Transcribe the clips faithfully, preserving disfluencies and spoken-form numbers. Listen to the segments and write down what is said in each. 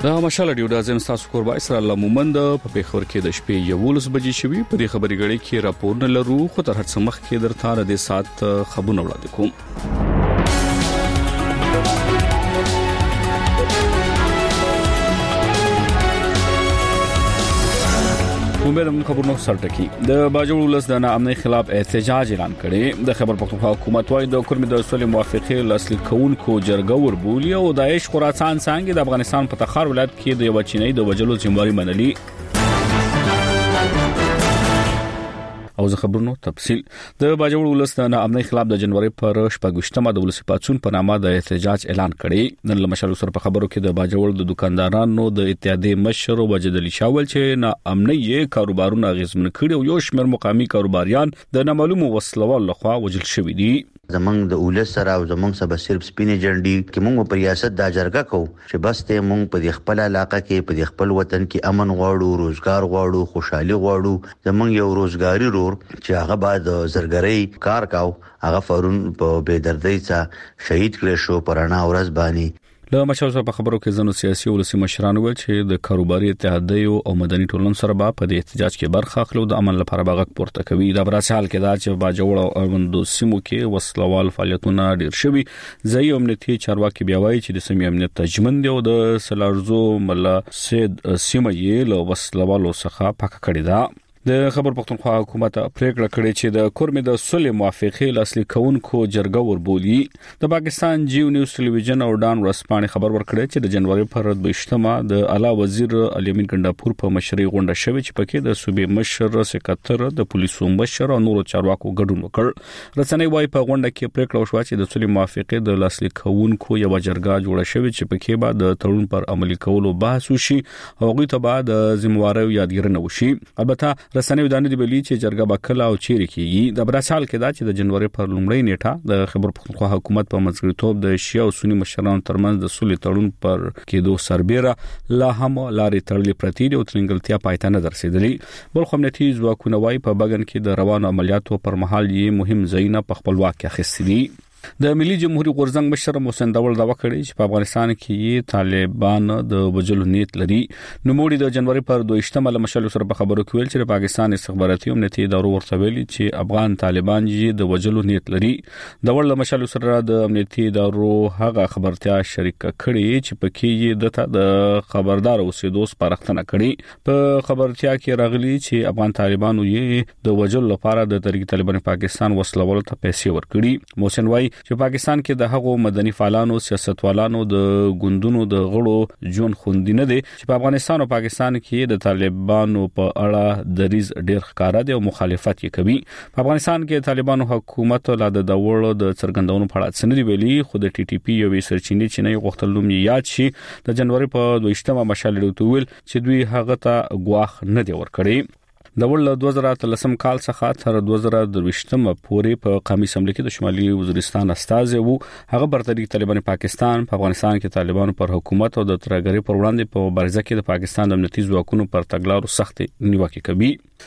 دا مشال ډیو د ازم تاسو کوربای سره الله مومند په پیښور کې د شپې یولس بجې شوي په دې خبري غړي کې راپور نه لرو خو تر هڅه مخ کې درته د سات خبرونه وړاندې کوم. ومبرم خبرونو سرټکی د باجوړ ولس د ناامنۍ خلاف احتجاج اعلان کړي. د خبر پښتونخوا حکومت وايي د کورمې د اصول موافقه لاسلیک کونکو جرګه وربولي او داعش خراسان څنګه د افغانستان په تخار ولایت کې د یو چینی د وجلو ذمہواری منلي. او زه خبرونو تفصیل د باجوړ ولس د ناامنۍ خلاف د جنوري پر شپږشتمه د ولسی پاتون په نامه د احتجاج اعلان کړي. نن لمشل سره په خبرو کې د باجوړ د دکاندارانو د اتحادیې مشر وجد علي شاول چې ناامنۍ کاروبارونه غزمن کړي او یو شمېر مقامي کاروباریان د نامعلومو وسلوال لخوا وجل شوي دي. زمنګ د اولس سره او زمنګ سبا صرف سپینې جنډي کې موږ په ریاست د جرګه کو چې بس ته موږ په خپل علاقه کې په خپل وطن کې امن غواړو، روزګار غواړو، خوشحالي غواړو. زمنګ یو روزګاری رور چې هغه بعد زرګرۍ کار کاو هغه فورن په بيدردۍ څخه شهید کړي شو پرانا ورځ باندې. له مشاورو په خبرو کې زنو سیاسي ولسی مشران ویل چې د کاروباري اتحادیو او مدني ټولنې سره به په دې احتجاج کې برخه اخلو د امن لپاره باغ پورته کوي. دا براسال کې دا چې باجوړ او اروندو سیمو کې وسلوال فعالیتونه ډیر شوي. ځای امنیتي چارواکي بیا وایي چې د سیمې امنیت تجمن دی او د سلارزو ملا سید سیمه یې له وسلوالو څخه پاک کړی دا. د خبر پښتونخوا حکومت پریکړه کړې چې د کورمې د صلح موافقه لاسلیک کونکو جرګه وربولي. د پاکستان جیو نیوز ټلویزیون او ډان ورسپانې خبر ورکړی چې د جنوري پر دویشتمه د اعلی وزیر علي امین ګنداپور په مشرۍ غونډه شوې چې پکې د صوبې مشر سکتر د پولیسو مشر او نورو چارواکو ګډون وکړ. رسنۍ وايي په غونډه کې پریکړه وشوه چې د صلح موافقه د لاسلیک کونکو یو جرګه جوړه شوې چې پکې به د تړون پر عملي کولو بحث وشي او هغه ته به د ذمہوارو یادګیرنه وشي. البته رسنۍ ودانې دی ویلي چې جرګه بکلا او چیرې کیږي. د براسال کې دا چې د جنوري پر لومړۍ نیټه د خبر پښتونخوا حکومت په منځګړیتوب د شیعه او سنی مشرانو ترمنځ د صلح تړون پر کېدو سربېره لا هم لارې تړلې پرتې دي او ترنګلتیا پایته نه درسېدلې. بل خو امنیتي ځواکونه وايي په بګن کې د روانو عملیاتو پر مهال یې مهم ځایونه په خپل واک کې اخیستي دي. د ملي جمهوریت غورځنګ مشر محسن داول دا وکړي چې په افغانستان کې طالبان د وجلو نیت لري. نو موږ د جنوري پر دویشتمه لمشل سره په خبرو کې ویل چې پاکستان استخباراتي امنیتي ادارو ورته ویلي چې افغان طالبان یې د وجلو نیت لري. داول لمشل سره د امنیتي ادارو هغه خبرتیا شریک کړي چې پکې یې د خبردار اوسېدو سپارښتنه کړي. په خبرتیا کې راغلي چې افغان طالبانو یې د وجلو لپاره د تحریک طالبان پاکستان وسلوال ته پیسې ورکړي. محسن وايي چې پاکستان کې د هغو مدني فعالانو سیاستوالانو د ګوندونو د غړو جون خوندي نه دي چې په افغانستان او پاکستان کې د طالبانو په اړه دریز ډیر ښکارا دي او مخالفت یې کوي. په افغانستان کې طالبانو حکومت لا د داوړو د څرګندونو په اړه څه نه ویلي خو د ټي ټي پی یو سرچینې چې نه غوښتل نوم یاد شي د جنوري په دویشتمه مشال ډوتول چې دوی هغه ته غواخ نه دی ورکړي. د ول دوه زره اتلسم کال څخه تر دوه زره درویشتم پورې په قومي اسمبلی کې د شمالي وزیرستان استازي وو. هغه برتري طالبان پاکستان په افغانستان کې طالبانو پر حکومت او د ترګری پر وړاندې په مبارزه کې د پاکستان د امنیتي ځواکونو پر تګلارو سخت نیوکه کوي.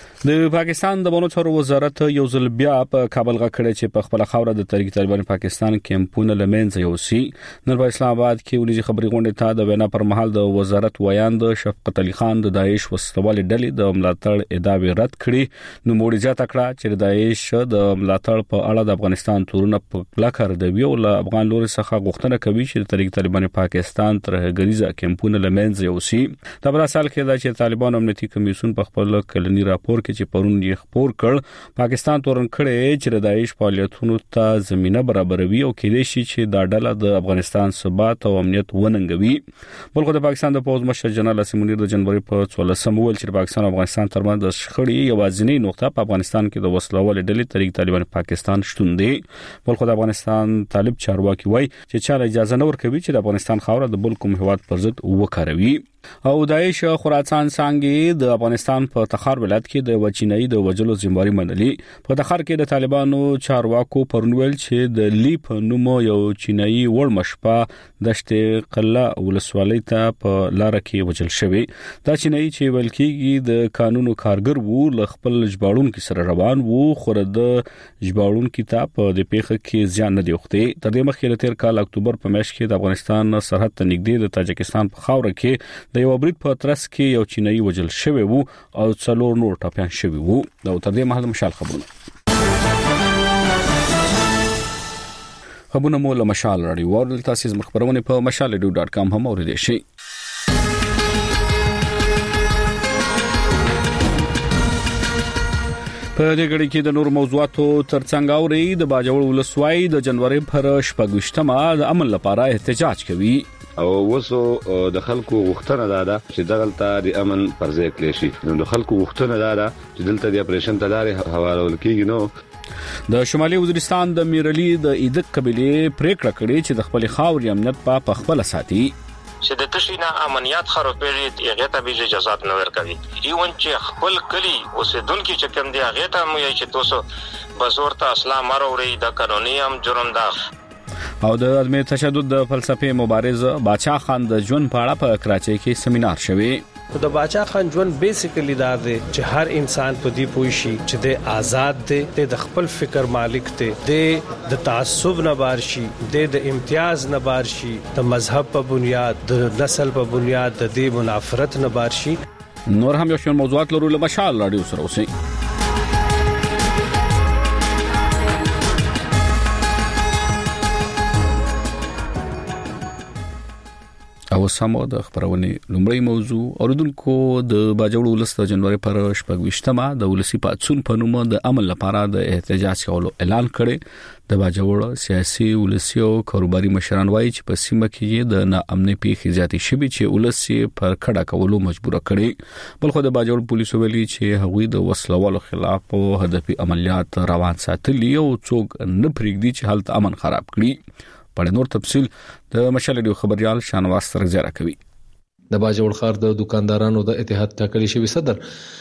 د پاکستان د بانو چارو وزارت یو ځل بیا په کابل غکړه چې په خپل خوره د تحریک طالبان پاکستان کمپونه لمنځه یوسي. نن په اسلام آباد کې ولې خبري غونډه ته د وینا پر مهال د وزارت ویاند شفقت علي خان د داعش وسوال ډلې د ملاتړ ادعا رد کړي. نو موږ ځا تکړه چې د داعش د ملاتړ په اړه د افغانستان تورونه په کلکر د ویو له افغان لوري څخه غوښتنه کوي چې د تحریک طالبان پاکستان تر غریزه کمپونه لمنځه یوسي. د براسال کې دا چې طالبان امنیتي کمیسیون په خپل کلنی راپور کې چې پرون یې خبر کړ پاکستان تورن کړي چې د داعش فعالیتونو ته زمينه برابروي او کېدې شي چې دا ډله د افغانستان ثبات او امنیت وننګوي. بلکې د پاکستان د پوز مشر جنرال اسیم منیر د جنوري په څوارلسمه ویل چې پاکستان او افغانستان ترمنځ د شخړې یوازینی نقطه په افغانستان کې د وسلوال ډلې تحریک طالبان پاکستان شتون دی. بلکې د افغانستان طالب چارواکي وایي چې چا اجازه نه ورکوي چې د افغانستان خاوره د بل کوم هیواد پر ضد وکاروي. او داعش خراسان څنګه د افغانستان په تخار ولایت کې د وچینۍ د وجلو ذمہواری منلي. په تخار کې د طالبانو چارواکو پرنویل چې د لیپ نومو یو چینایي وړ مشپا دشت قله ولسوالۍ ته په لار کې وجل شوی. دا چینایي چې ولکېږي د قانونو کارګر وو ل خپل جباړون کې سره روان وو خو د جباړون کتاب د پیخه کې ځان نه دی وخته. تر دې مخکې تیر کال اکتوبر په میاشت کې د افغانستان سرحد ته نږدې د تاجکستان په خاور کې د یو برید په ترڅ کې یو چینایي وجل شوی وو او څلور نور ټاپیان شوی وو. دا تر دې مهال مشال خبرونه خبرونه مول مشال راډیو ورل تاسو زموږ خبرونه په مشال ډیو ډاټ کام هم اوریدئ شئ. په دې غړي کې د نور موضوعاتو ترڅنګ اوري د باجوړ ولسوالۍ د جنوري پر شپږشتمه د امن لپاره احتجاج کوي. او وسو د خلکو غوښتنه ده چې دغلطه د امن پر ځای کړی شي. نو د خلکو غوښتنه ده چې دلته د اپریشن تداري حواله ولکېږي. نو د شمالي وزیرستان د میرلی د ایدک قبيله پریکړه کړې چې د خپل خاور امنیت په خپل ساتي. چې د تشینا امنیت خرابېږي هغه ته به اجازه نه ورکوي. ایون چې خپل کلی اوسیدونکو چې کوم دی هغه ته مو یې چې تاسو بزورته اسلام مروري د قانوني هم جرم ده. او د عدم تشدد د فلسفي مبارز باچا خان د ژوند په اړه په کراچۍ کې سیمینار شوی. د باچا خان ژوند بیسیکلی دا دی چې هر انسان په دې پوه شي چې د آزاد دی، د خپل فکر مالک دی، د تعصب نه بار شي، د امتیاز نه بار شي، د مذهب په بنیاد، د نسل په بنیاد، د دې منافرت نه بار شي. نور هم یو شمېر موضوعات لرو له مشال راډیو سره اوسئ. او سمو د خبرونه لومړی موضوع اوردونکو د باجوړ ولس د جنوري پر شپږشتمه د ولسی پاتسون په نوم د عمل لپاره د احتجاج کولو اعلان کړي. د باجوړ سیاسي ولسی او کاروباري مشران وایي چې په سیمه کې د ناامنۍ پیښې زیاتې شوي چې ولسی پر کډه کولو مجبور کړي. بلخو د باجوړ پولیسو ویلي چې هغوی د وسلوالو خلاف او هدفي عملیات روان ساتلي او څوک نه پریږدي چې حالت امن خراب کړي. په نور تفصيل د مشال ډیو خبريال شانواز سره زیاره کوي. د باجوړ خار د دکاندارانو د اتحاد ټاکلي شوی صدر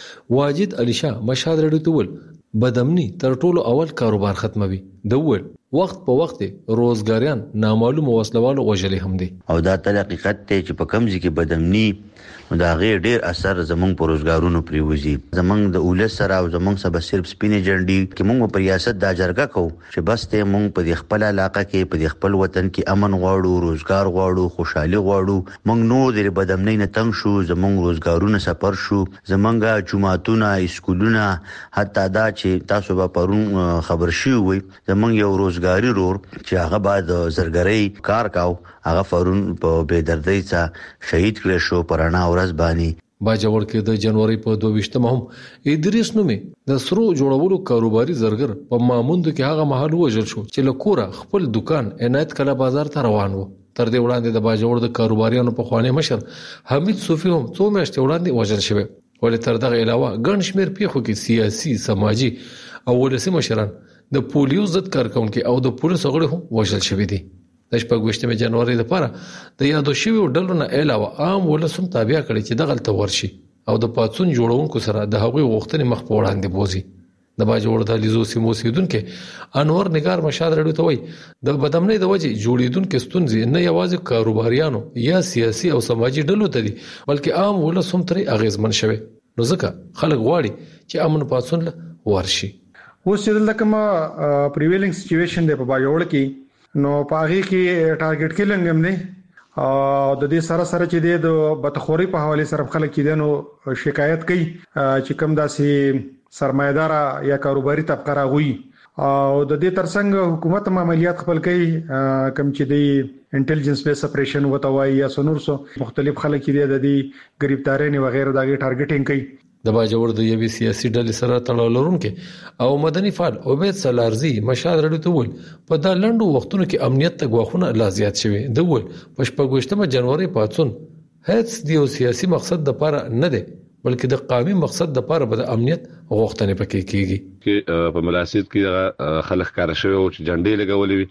واجد علي شاه مشهد رډو تول بدامني تر ټولو اول کاروبار ختموي. د ول وخت په وخت روزګاریان نامعلوم وسلوالو وجلې هم دي. او دا تل حقیقت ته چې په کمزې کې بدامني دا غیر ډیر اثر زمونږ په روزګارونو پریوزي. زمونږ د اولس سره او زمونږ سبا صرف سپینې جنډي کې مونږ په ریاست د اجرګه کو چې بس ته مونږ په خپل علاقه کې په خپل وطن کې امن غواړو، روزګار غواړو، خوشحالي غواړو. مونږ نو د بدامنۍ نه تنگ شو، زمونږ روزګارونه سفر شو، زمونږه جمعهتونه، اسکولونه، حتی دا چې تاسو به پرون خبر شي وي زمونږ یو روزګاری رور چې هغه بعد زرګرۍ کار کاو هغه فرون په بيدردۍ څخه شهید کړ شو پرانا ورځ باندې. باجوړ کې د جنوري په دوه هم ادریس نومې د سرو جوړولو کاروباري زرګر په ماموند کې هغه محل وژل شو چې لکوره خپل دکان عنایت کله بازار ته روان وو. تر دې وړاندې د باجوړ د کاروباریانو په خوانې مشر حمید صوفي هم څو میاشتې وړاندې وژل شوی. ولې تر دغه علاوه ګڼ شمېر پیښو کې سیاسي، سماجی او ولسي مشران د پولیو ضد کارکونکو او د پولیسو غړي هم وژل شوی دي. د شپږشتمه جنوري لپاره د یادو شوی ډلو نه علاوه عام ولسم تابع کړي چې دغلت ورشي او د پاتسون جوړونکو سره د هغوی غوښتنې مخ په وړاندې بوزي. د باجوړ د لیزو سیمو سیدونکو انور نگار مشاد رډو ته وای د بدامنۍ د وجې جوړیدونکو ستونزې نه یوازې کاروباریانو یا سیاسي او سماجی ډلو ته دي بلکې عام ولسم ترې اغیزمن شوي. نو ځکه خلک غواړي چې امن پاتسون ورشي. اوس چې دلته کومه پریویلینګ سچويشن دی په باجوړ کې نو پاغي کې ټارګټ کیلنګ هم نه او د دې سره سره چې د بتخوري په حواله سره خلک کې نو شکایت کوي چې کم داسې سرمایدار یا کاروباري طبقه راغوي او د دې ترڅنګ حکومت عملیات خپل کوي کم چې د انټيليجنس بیس اپریشن وتاوي یا سنورسو مختلف خلک کې د دې گرفتارین وغیرہ دغه ټارګټینګ کوي. د باجوړ د یوې سیاسي ډلې سره تړاو لرونکي او مدني فعال عبید سلارزي مشاد رډو ته ول په دا لندو وختونو کې امنیت ته غواخونه لا زیات شوي. د ول په شپږشتمه جنوري پاتسون هیڅ دیو سیاسي مقصد د پاره نه دی بلکې د قومي مقصد د پاره به د امنیت غوښتنې پکې کیږي. کې په ملاسید کې خلک کار شوی او چې جنډې لګولې وي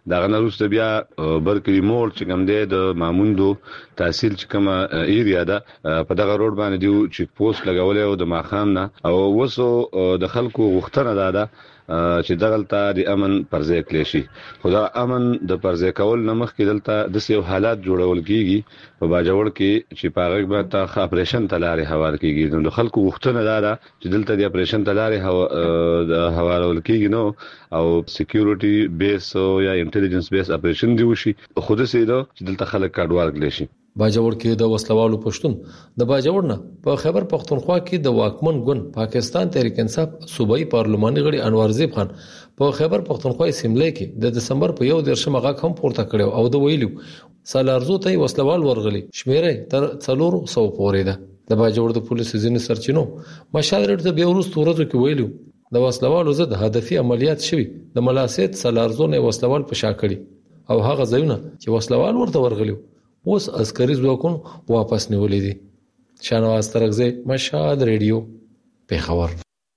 دا غنروست بیا برکلی مول چې کوم دی د ماموندو تحصیل چې کوم ایریا ده په دغه روډ باندې دیو چیک پوسټ لګولې او د ماخام نه او وسو د خلکو غوښتنه ده چې دغلطه د امن پرځای کړی شي. خدا امن د پرځای کول نه مخکې دلته د سیو حالات جوړول کیږي په باجوړ کې چې پاغه به ته اپریشن تلاري حواله کیږي. نو د خلکو غوښتنه ده چې دلته د اپریشن تلاري د حواله کیږي نو او سکیورټي بیس یا انټيليجنس بیس اپریشن دی وشي خود سي دا چې دلته خلک کډوال کړي شي. باجوړ کې د وسلوالو پښتون د باجوړ نه په خیبر پختونخوا کې د واکمن ګوند پاکستان تحریک انصاف صوبایي پارلماني غړي انوار زیب خان په خیبر پختونخوا اسمبلی کې د دسمبر په یو دیرشمه غاک هم پورته کړو او د ویلو سالارزو ته وسلوال ورغلي شمیره تر څلور سو پورې ده. د باجوړ د پولیسو ځینې سرچینو مشاورت د بیورست ورځو کې ویلو د وسلوالو ضد هدفي عملیات شوي د ملاسیت سالارزو نه وسلوال په شا کړی او هغه ځایونه چې وسلوال ورته ورغلي اوس عسکري ځواکونه واپس نیولې دي. شانواز ترغزی مشهد ریډیو پیښور.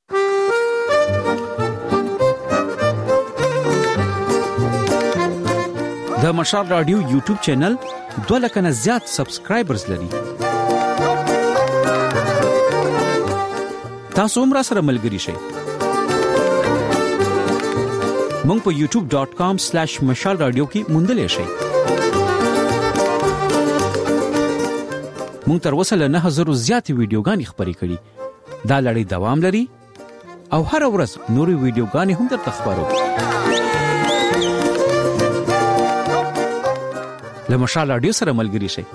د مشهد رادیو یوټیوب چینل دوه لک نه زیات سبسکرایبرز لري. تاسو هم را سره ملګري شئ. مونږ په یوټیوب ډاٹ کام سلیش مشهد رادیو کې موندلې شئ. مونږ تر اوسه له نه هزار زیاتې ویډیوګانې خپرې کړي. دا لړۍ دوام لري او هر ورځ نورې ویډیوګانې هم درته خپرو. له مشال رادیو سره ملګري شئ.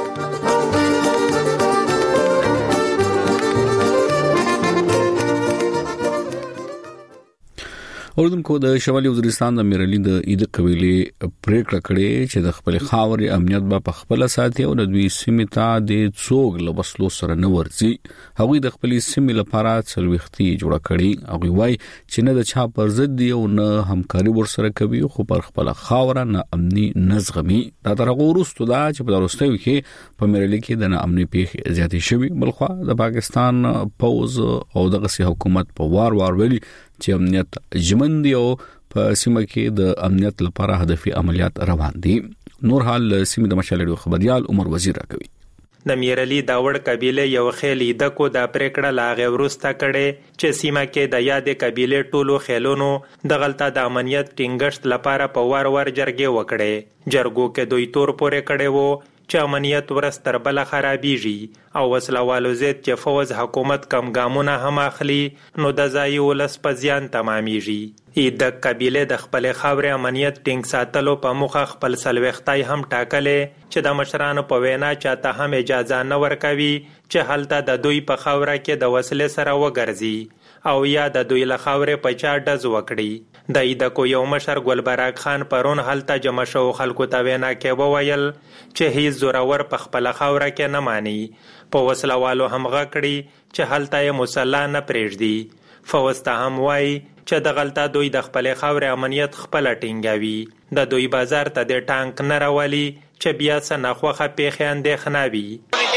اوردونکو د شمالي وزیرستان د میرالي د اید قبيله پریکړه کړې چې د خپل خاورې امنیت به په خپل ساتي او د دوی سیمې ته د څوګ لوسلو سره نه ورځي. هغوی د خپل سیمې لپاره څلويختي جوړه کړي. هغوی وایي چې نه د چا پر ضد دی او نه همکاري ورسره کوي خو پر خپل خاور نه امني نزغمي. دا تر هغه وروسته دا چې په وروستیو کې په میرالي کې د امني پیښې زیاتې شوي. بلخوا د پاکستان پوز او دغه حکومت په وار وار ویلي چې امنیت ژمن دی او په سیمه کې د امنیت لپاره هدفي عملیات روان دي. نور حال سیمه د مشالړو خبريال عمر وزیر راکوي. د میرالي داوړ قبيله یو خېلی د کو د پریکړه لاغه ورسته کړي چې سیمه کې د یادې قبيله ټولو خېلونو د غلطه د امنیت ټینګښت لپاره په وار وار جرګې وکړي. جرګو کې دوی تور پورې کړي وو چې امنیت ورستر بل خرابيږي او وسلوالو زید چې فوز حکومت کم ګامونه هم اخلي نو د ځای ولس په زیان تمامېږي. ای د قبيله د خپل خاورې امنیت ټینګ ساتلو په مخه خپل سلوختای هم ټاکلې چې د مشرانو په وینا چاته هم اجازه نه ورکوي چې هلته د دوی په خاوره کې د وسلې سره وګرځي او یا د دوی له خاورې په چا ډز وکړي. د ایدکو یو مشر ګلبراک خان پرون هلته جمع شو خلکو ته وینا کې وویل چې هیڅ زورور په خپل خاوره کې نه مانی. په وسلوالو هم غکړي چې هلته یې مصلا نه پرېږدي. فوسته هم وای چې د غلطه دوی د خپل خاورې امنیت خپل ټینګوي. د دوی بازار ته د ټانک نه راولي چې بیا څه نخوخه پیښې اندېښنه وي.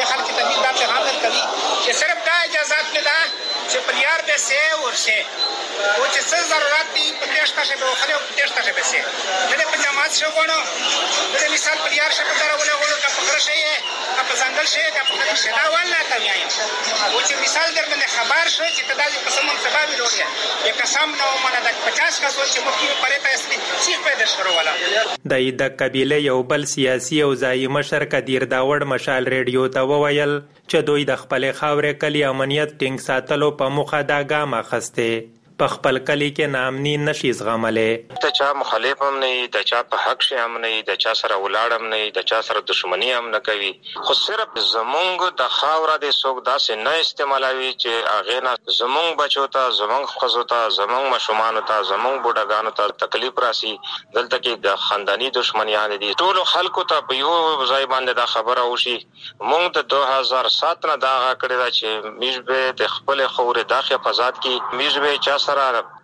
वो जिससे जरूरत थी प्रदेश का से बखले प्रदेश का से बसे मैंने पंजाब से कोनो मैंने मिसाल परियार से पता बोले बोले का पकड़ से है का जंगल से का पकड़ से ना वाला का आया वो जो मिसाल दर मैंने खबर से कि तदाजी कसम सभा भी लोग है ये कसम ना माना द पचास का सोच मुक्ति में पड़े था इसमें सिर्फ पैदा शुरू वाला د د قبيله یو بل سیاسي او ځای مشر کدیر داوړ مشال ریډیو ته وویل چې دوی د خپل خاورې کلی امنیت ټینګ ساتلو په مخه دا ګام اخسته. په خپل کلی کې نامني نشي زغملې. د چا مخالف هم نه د چا په حق شي هم نه د چا سره ولاړم نه د چا سره دښمنی هم نه کوي خو صرف زمونږ د خاوره د سوق داسې نه استعمالوي چې هغه نه زمونږ بچو ته زمونږ خزو ته زمونږ مشومان ته زمونږ بوډاګانو ته تکلیف راسي. دلته کې د خاندانی دښمنیان دي ټول خلکو ته په یو ځای باندې دا خبره وشي. مونږ د دوه هزار سات نه دا کړی دا چې میژبه د خپل خوري داخه فزاد کې میژبه چا سره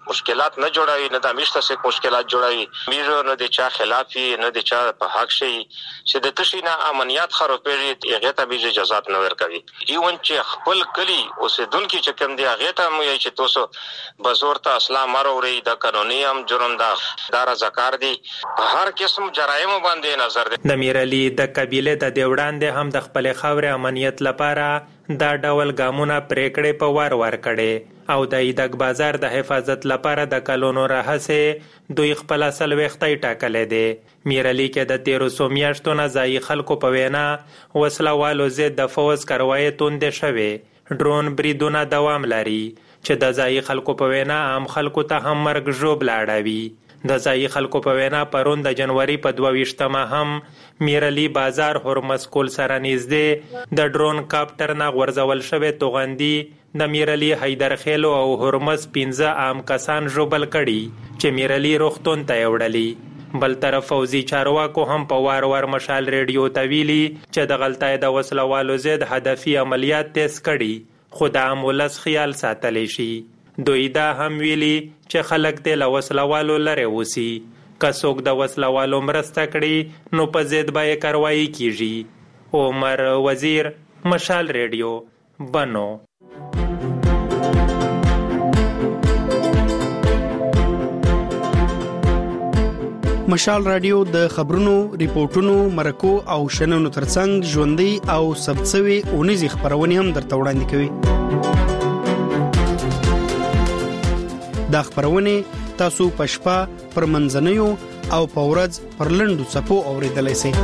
مشکلات نه جوړوي، نه د میشته سه مشکلات جوړوي، میرو نه د چا خلافي نه د چا په حق شي چې د تشینا امنیت خرابېږي، هغه ته به اجازه نه ورکوي. ایون چې خپل کلی اوسیدونکو چې کوم دی هغه ته مو چې تاسو بزور ته اسلام مروري د قانوني هم جرم ده دار زکار دي هر قسم جرایم باندې نظر دی. د میرعلي د قبيله د دیوړاندې هم د خپل خاورې امنیت لپاره دا ډول ګامونه پریکړې په وار وار کړي او د ایدک بازار د حفاظت لپاره د کلونو راهسه دوی خپل اصل وختي ټاکلې دي. میرعلي کې د تیرو سو میاشتو نه ځای خلکو په وینا وسله والو زید د فوز کاروای توند شوي ډرون بریدونه دوام لري چې د ځای خلکو په وینا عام خلکو ته هم مرګ ژوب لاړوي. د ځای خلکو په وینا پرون د جنوري په دوه ویشتمه هم میرعلي بازار هرمز کول سره نږدې د ډرون کاپټر نه غورځول شوی توغندي د میرعلي حیدرخیل او هرمز پنځه عام کسان ژوبل کړي چې میرعلي روغتون ته وړلي. بل طرف فوزي چارواکو هم په وار وار مشال ریډیو ته ویلي چې د غلطۍ د وسلوالو ضد هدفي عملیات تیز کړي خو د عام ولس خیال ساتلی شي. دوی دا هم ویلي چې خلک د وسلوالو لره وسی که څوک د وسلوالو مرسته کړي نو په ضد به کاروایی کیږي. عمر وزیر، مشال ریډیو، بنو. مشال رادیو د خبرونو، ریپورتونو، مرکو او شننو ترڅنګ ژوندۍ او سبڅوي اونیزي خبرونه هم درته وړاندې کوي. دا خبرونه تاسو په شپه پر منځنیو او په ورځ پر لنډو څپو اوریدلای شئ.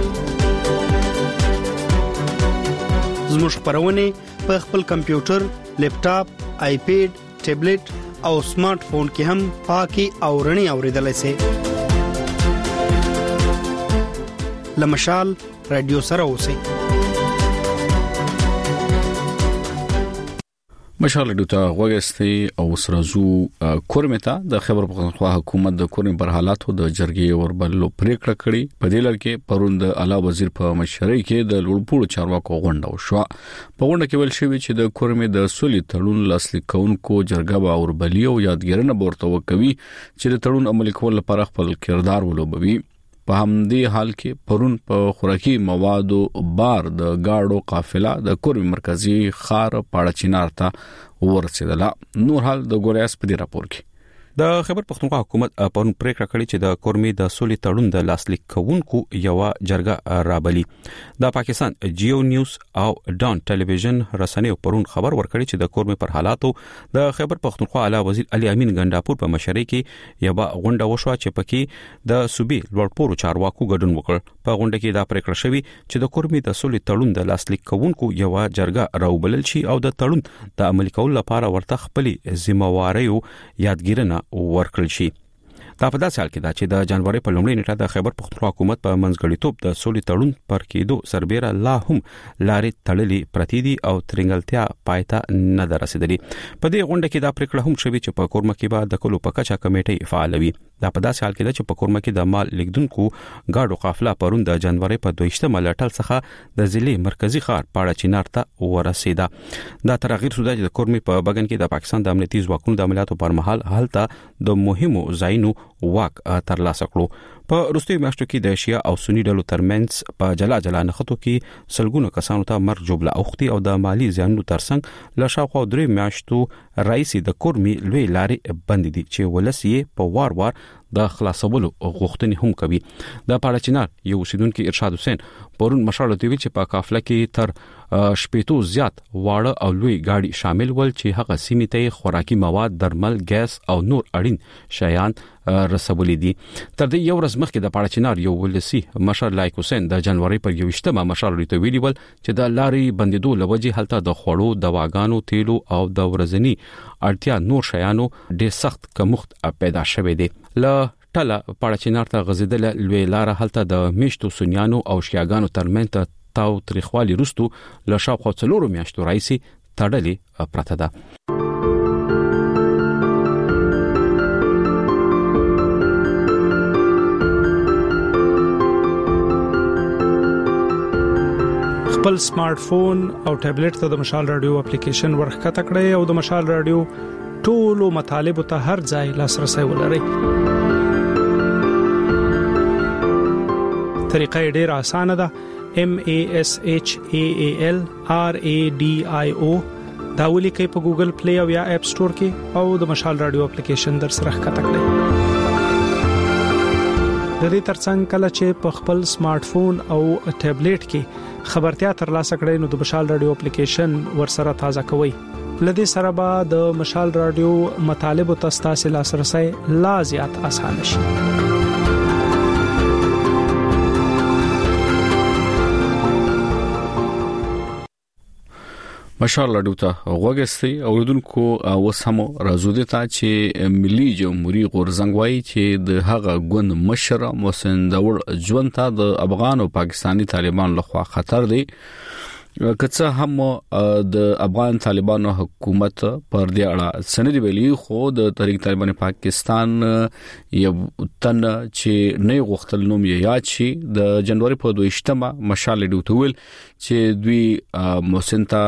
زموږ خبرونه په خپل کمپیوټر، لیپټاپ، آیپیډ، ټابلیټ او سمارټ فون کې هم پاکي او رڼي اوریدلای شئ. لمشال رادیو سره اوسئ. مشال رادیو ته غوښتي او سرزو کورمتا د خبر پښتونخوا حکومت د کورم پر حالاتو د جرګې وربلو پریکړه کړې. په دې لړ کې پروند اعلی وزیر په مشرۍ کې د لوړپوړو چارواکو غونډه وشوه. په غونډه کې ویل شوی چې د کورم د سولې تړون لاسلیک کونکو جرګه به اوربلی او یادګیرنه ورته وکوي چې د تړون عملي کول لپاره خپل کردار ولوبوي. په همدې حال کې پرون په خوراکي موادو بار د گاډو قافله د کورم مرکزی خار پاړه چینار ته ورسېدله. نور حال د ګوریاس په دې راپور کې. د خبر پښتونخوا حکومت پرون پریکړه کړې چې د کورمي د سولې تړون د لاسلیک کوونکو یو جرګه رابلی. د پاکستان جیو نیوز او ډان ټلویزیون رسنیو پرون خبر ورکړی چې د کورمي پر حالاتو د خبر پښتونخوا اعلی وزیر علي امین ګنداپور په مشرۍ کې یو غونډه وشوه چې پکې د صوبې لوړپوړو چارواکو ګډون وکړ. په غونډه کې دا پریکړه شوې چې د کورمي د سولې تړون د لاسلیک کوونکو یو جرګه راوبلل شي او د تړون د عملي کولو لپاره ورته خپل ذمہواریو یادګیرنه ورکړل شي. دا په داسې حال کې دا چې د جنوري په لومړۍ نیټه د خیبر پختونخوا حکومت په منځګړیتوب د سولې تړون پر کېدو سربېره لا هم لارې تړلې پرتې دي او ترنګلتیا پایته نه درسېدلې. په دې غونډه کې دا پریکړه هم شوې چې په کورمه کې به د کلو په کچا کمیټې فعالوي. دا په داسې حال کې دا چې په کورمه کې د مال لیکدونکو گاډو قافله پرون د جنوري په دویشتمه لټل څخه د ضلع مرکزی ښار پاړه چینار ته ورسېده. دا تغیر سودا چې د کورمي په بګن کې د پاکستان د امنیتي ځواکونو د عملیاتو پر مهال هلته د مهمو ځایونو واک ترلاسه کړو. په وروستیو میاشتو کې د شیا او سنی ډلو ترمنځ په جلا جلا نښتو کې سلګونو کسانو ته مرګ جوړه اوختي او د مالی زیانونو ترڅنګ له شاوخوا درې میاشتو رئیس د کورمي لوی لارې بند دي چې ولسی په وار وار د خلاصولو غوښتنې هم کوي. د پاړه چینار یو اوسیدونکو ارشاد حسین پرون مشاله دی چې په قافله کې تر شپېتو زیات واړه او لوی گاډي شامل ول چې هغه سیمې ته خوراکي مواد، درمل، ګیس او نور اړین شیان رسولې دي. تر دې یو ورځ مخکې د پاړه چینار یو ولسی مشر لایق حسین د جنوري پر یوشتمه مشاله دی ویلي ول چې د لارې بندیدو لوجه هلته د خوړو، دواګانو، تیلو او د ورځنی اړتیا نور شیانو ډېر سخت کمښت پیدا شوه دی. ل ټله پاړه چینار ته غزیدل لوی لار هلته د میشتو سنیانو او شیاګانو ترمنځ تاو تاریخوالي رستو له شاوخوا څلورو میاشتو راځي تړلې پرته ده. خپل سمارټ فون او ټابلیټ ته د مشال رادیو اپلیکیشن ورخکته کړئ او د مشال رادیو ټولو مطالبو ته هر ځای لاسرسي ولري. طریقه ډیره اسانه ده. M A S H A A L R A D I O دا ولیکئ په ګوګل پلی او یا اپ سٹور کې او د مشال رادیو اپلیکیشن در سره ښکته کړئ. د دې ترڅنګ کله چې په خپل سمارټ فون او ټابلیټ کې خبرتیا ترلاسه کړئ نو د مشال رادیو اپلیکیشن ورسره تازه کوئ. لدې سره به د مشال رادیو مطالبه تاسو لاسرسي لا زیات آسان شي. مشال رادیو ته وګورئ او ردونکو وسمو راځو دي ته چې ملي جمهوریت غورزنګ وایي چې د هغه ګوند مشر محسن داور ژوند ته د افغان او پاکستانی طالبان لخوا خطر دی. کڅه هم د افغان طالبانو حکومت پر دې اړه سند ویلي خو د تحریک طالبان پاکستان یو تن چې نه غوښتل نوم یې یاد شي د جنوري په دویشتمه مشال ډیوټ ویل چې دوی محسن ته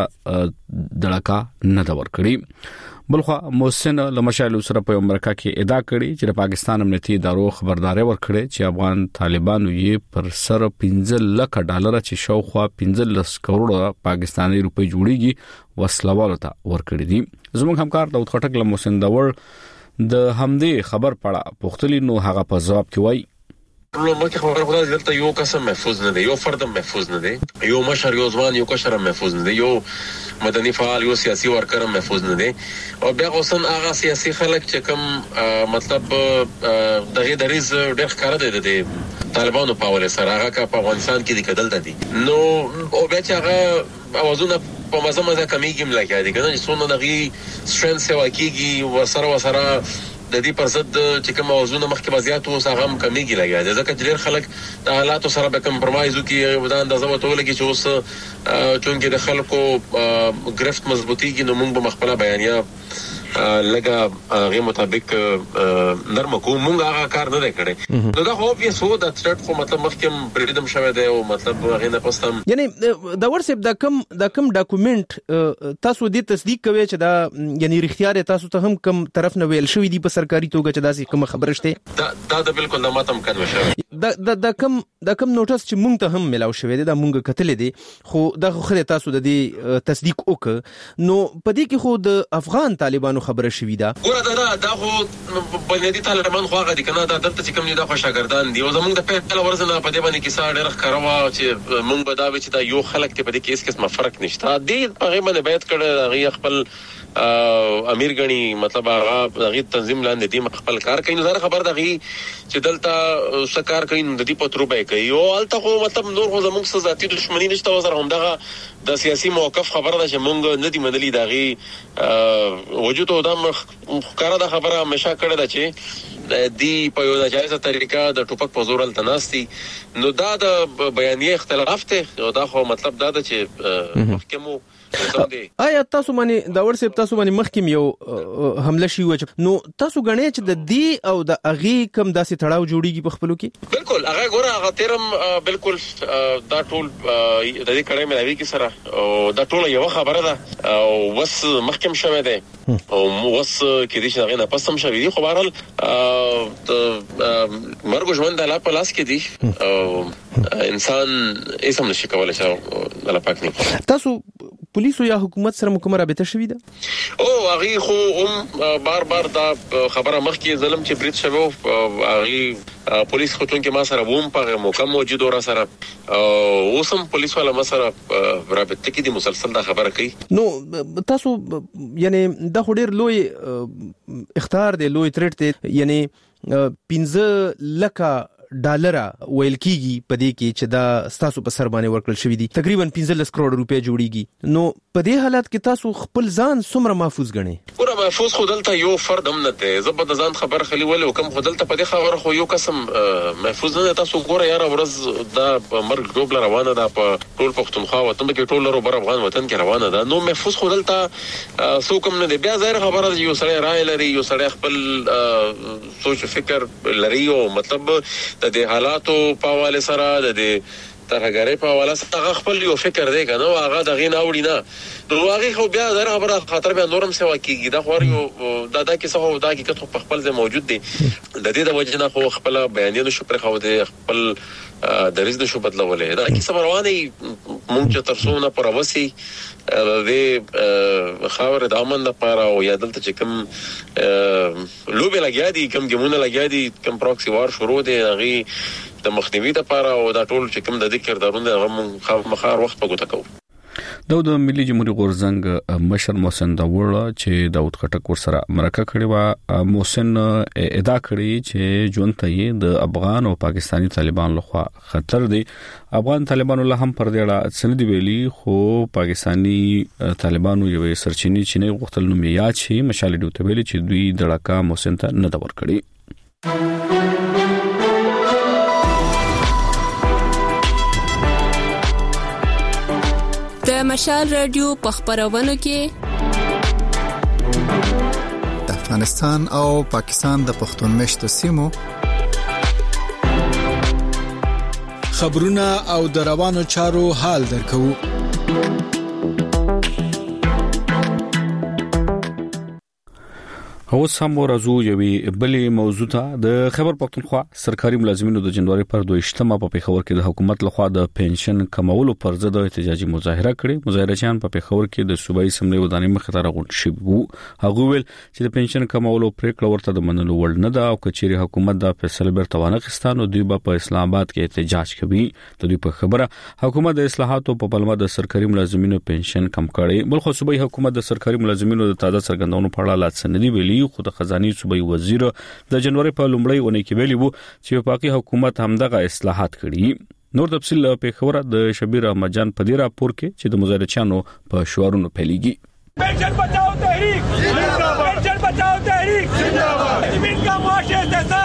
دړکا نه دا ور کړی. بلخو محسن لمشال سره په امریکا کې ادعا کړې چې د پاکستان امنیتي ادارو خبرداري ورکړې چې افغان طالبانو یې پر سر پنځه لک ډالر چې شاوخوا پنځه لس کروڑ پاکستاني روپۍ جوړيږي وسلوالو ته ورکړې دي. زموږ همکار داود خټک له محسن داور د همدې خبر پړه پوښتلی نو هغه په جواب کې وایي نو مکه خبره خدای دلته یو قسم محفوظ نه دی، یو فرد محفوظ نه دی، یو مشر یو ځوان یو کشر محفوظ نه دی، یو مدني فعال یو سیاسي ورکر محفوظ نه دی. او بیا اوسن هغه سیاسي خلک چې کوم مطلب دغه دریز ډېر ښکار دی د طالبانو په وله سره هغه په افغانستان کې د کدل دی. نو او بیا چې هغه اوازونه په مزه مزه کمیږي ملګری دي کنه چې څونه دغه سترنث واکیږي وسره وسره د دې پر ضد چې کوم موضوعونه مخکې وضعیت اوس هغه هم کمیږي لګیا دي ځکه چې ډېر خلک د حالاتو سره به کمپرمایز وکړي د اندازه وته لګي چې اوس چونګې د خلکو گرفت مضبوطیږي نو موږ به مخبله بیانیه لګا هغه مطابق نرم کو موږ هغه کار نه کړی. نو دا خو په سو د ترټ خو مطلب مخکم بریدم شوه دی او مطلب هغه نه پستم یعنی دا ورسې د کم د کم ډاکومنت تاسو دې تصدیق کوي چې دا یعنی اختیار تاسو ته هم کم طرف نه ویل شوی دی په سرکاري توګه چې داسې کوم خبره شته دا دا بالکل د ماتم کړو شوی دا د کم د کم نوټس چې مونږ ته هم ملاو شوی دی دا مونږ کتل دي خو دا خو تاسو د دې تصدیق وک نو پدې کې خو د افغان طالبانو خبره شوې ده. ګوره دا دا خو بنیادی طالبان خو هغه دي کنه دا دلته چې کوم دي دا خو شاګردان دي او زمونږ د پیټل ورزنه په دې باندې کې ساړه ډېر ښکاروا چې مونږ به دا چې دا یو خلک ته په دې کې هیڅ قسمه فرق نشته. دې هغه باندې بیت کړه هغه خپل امیر غنی مطلب هغه هغه تنظیم لاندې دي خپل کار کوي. نو زه خبر ده چې دلته سکار کوي د دې پتروبه کوي او الته خو مطلب نور خو زموږ سره ذاتی دښمنی نشته وزره هم دغه د سیاسي موقف خبره ده چې مونږ نه دی منلي دغه وجود او د مخکاره د خبره همیشه کړه ده چې دی په یو ناجایزه طریقه د ټوپک په زور التناستی. نو دا د بیانیه اختلاف ته او دا خو مطلب دا ده چې محکمو آیا تاسو باندې دا ورسې تاسو باندې مخکیم یو حمله شي و نو تاسو غنئ چې د دې او د اغي کم داسې تړاو جوړیږي په خپلو کې؟ بالکل هغه ګوره هغه تیرم بالکل دا ټول د دې کړه مې کی سره او دا ټول یو خبره ده او وس مخکم شوه ده او وس کې دې څنګه نه پسم شوه دي خو بهرحال مرګ ژوند د لا پلاس کې دي او انسان هیڅ هم نشي کولای چې الله پاک نه. تاسو پولیسو یا حکومت سره کومه رابطه شوې ده؟ او هغه خو هم بار بار دا خبره مخکې ظلم چې برید شوه هغه پولیس خو څنګه ما سره ووم په موقع موجود اور سره او سم پولیس والا ما سره رابطه کې دي مسلسل دا خبره کوي. نو تاسو یعنی دا خډیر لوی اختیار دی لوی ترټ دی یعنی پنځه لکه ډالر ویل کیږي په دې کې چې دا تاسو په سر باندې ورکړل شوې دي تقریبا پنځلس کروڑ روپیا جوړیږي. نو په دې حالت کې تاسو خپل ځان څومره محفوظ غنئ؟ ګوره محفوظ خو دلته یو فرد هم نه دی زبر د ځان خبر خلی ول او کوم خو دلته په دې خبره خو یو قسم محفوظ نه تاسو ګوره یاره ورځ دا مرګ ډوبل روانه ده په ټول پښتونخوا وطن کې ټول لرو بر افغان وطن کې روانه ده. نو محفوظ خو دلته سو کوم نه دی. بیا ظاهر خبره یو سړی رائے لري یو سړی خپل سوچ فکر لري او مطلب د دې حالاتو په حواله سره د ترګری په حواله څنګه خپل یو فکر دی کنه هغه دغه نه وړي نه نو هغه خو بیا دغه خبره خاطر به نورم سوا کیږي دا خو یو دا د کیسه هو دا حقیقت په خپل ځای موجود دی د دې د وجه نه خو خپل بیانونه شو پر خو دی خپل دریز د شو بدلولې دا کیسه روانه مونږ چې تر څو نه پر وسی د خاور د امن لپاره او یا دلته چې کوم لوبه لګیا دي کوم ګمونه لګیا دي کوم پروکسي وار شروع دي هغه د مخنیوي لپاره او دا ټول چې کوم د ذکر درونه هغه مخار وخت په ګوته کوو د ملي جمهوریت غورزنګ مشر محسن داوړ چې داود خټک ورسره مرکه کړې و محسن ادعا کړې چې ژوند ته د افغان او پاکستانی طالبان لخوا خطر دی افغان طالبانو له هم پر دې اړه سندې ویلي خو پاکستانی طالبانو یو سرچینی چې نه غوښتل نو میاد شي مشال ډوته ویلي چې دوی دړکا محسن ته نه دا ور کړی د مشال رادیو په خبرونو کې د افغانستان او پاکستان د پښتون مشتو سیمو خبرونه او د روانو چارو حال درکو اوس هم ورځو یوي بلې موضوع ته د خیبر پختونخوا سرکاري ملازمینو د جنوري پر دویشتمه په پیښور کې د حکومت لخوا د پنشن کمولو پر ضد احتجاجي مظاهره کړې مظاهرچیان په پیښور کې د صوبایي سملې ودانۍ مخ ته راغونډ شوي هغه ویل چې د پنشن کمولو پریکړه ورته د منلو وړ نه ده او کچېری حکومت د فیصله بیرته وانخستانو دوی په اسلام آباد کې احتجاج کوي د دوی په خبره حکومت د اصلاحاتو په پلمه د سرکاري ملازمینو پنشن کم کړي بلخو صوبایي حکومت د سرکاري ملازمینو د تازه څرګندونو په اړه لا سندې ویلي خو د خزاني صوبایي وزیر د جنوري په لومړۍ اونۍ کې ویلي وو چې پاکي حکومت همدغه اصلاحات کړي نور تفصیل په خبره د شبیر احمد جان په دې راپور کې چې د مظاهرچیانو په شعارونو پیلېږي پنشن بچاؤ تحریک زنده‌باد پنشن بچاؤ تحریک زنده‌باد زمين کا معاش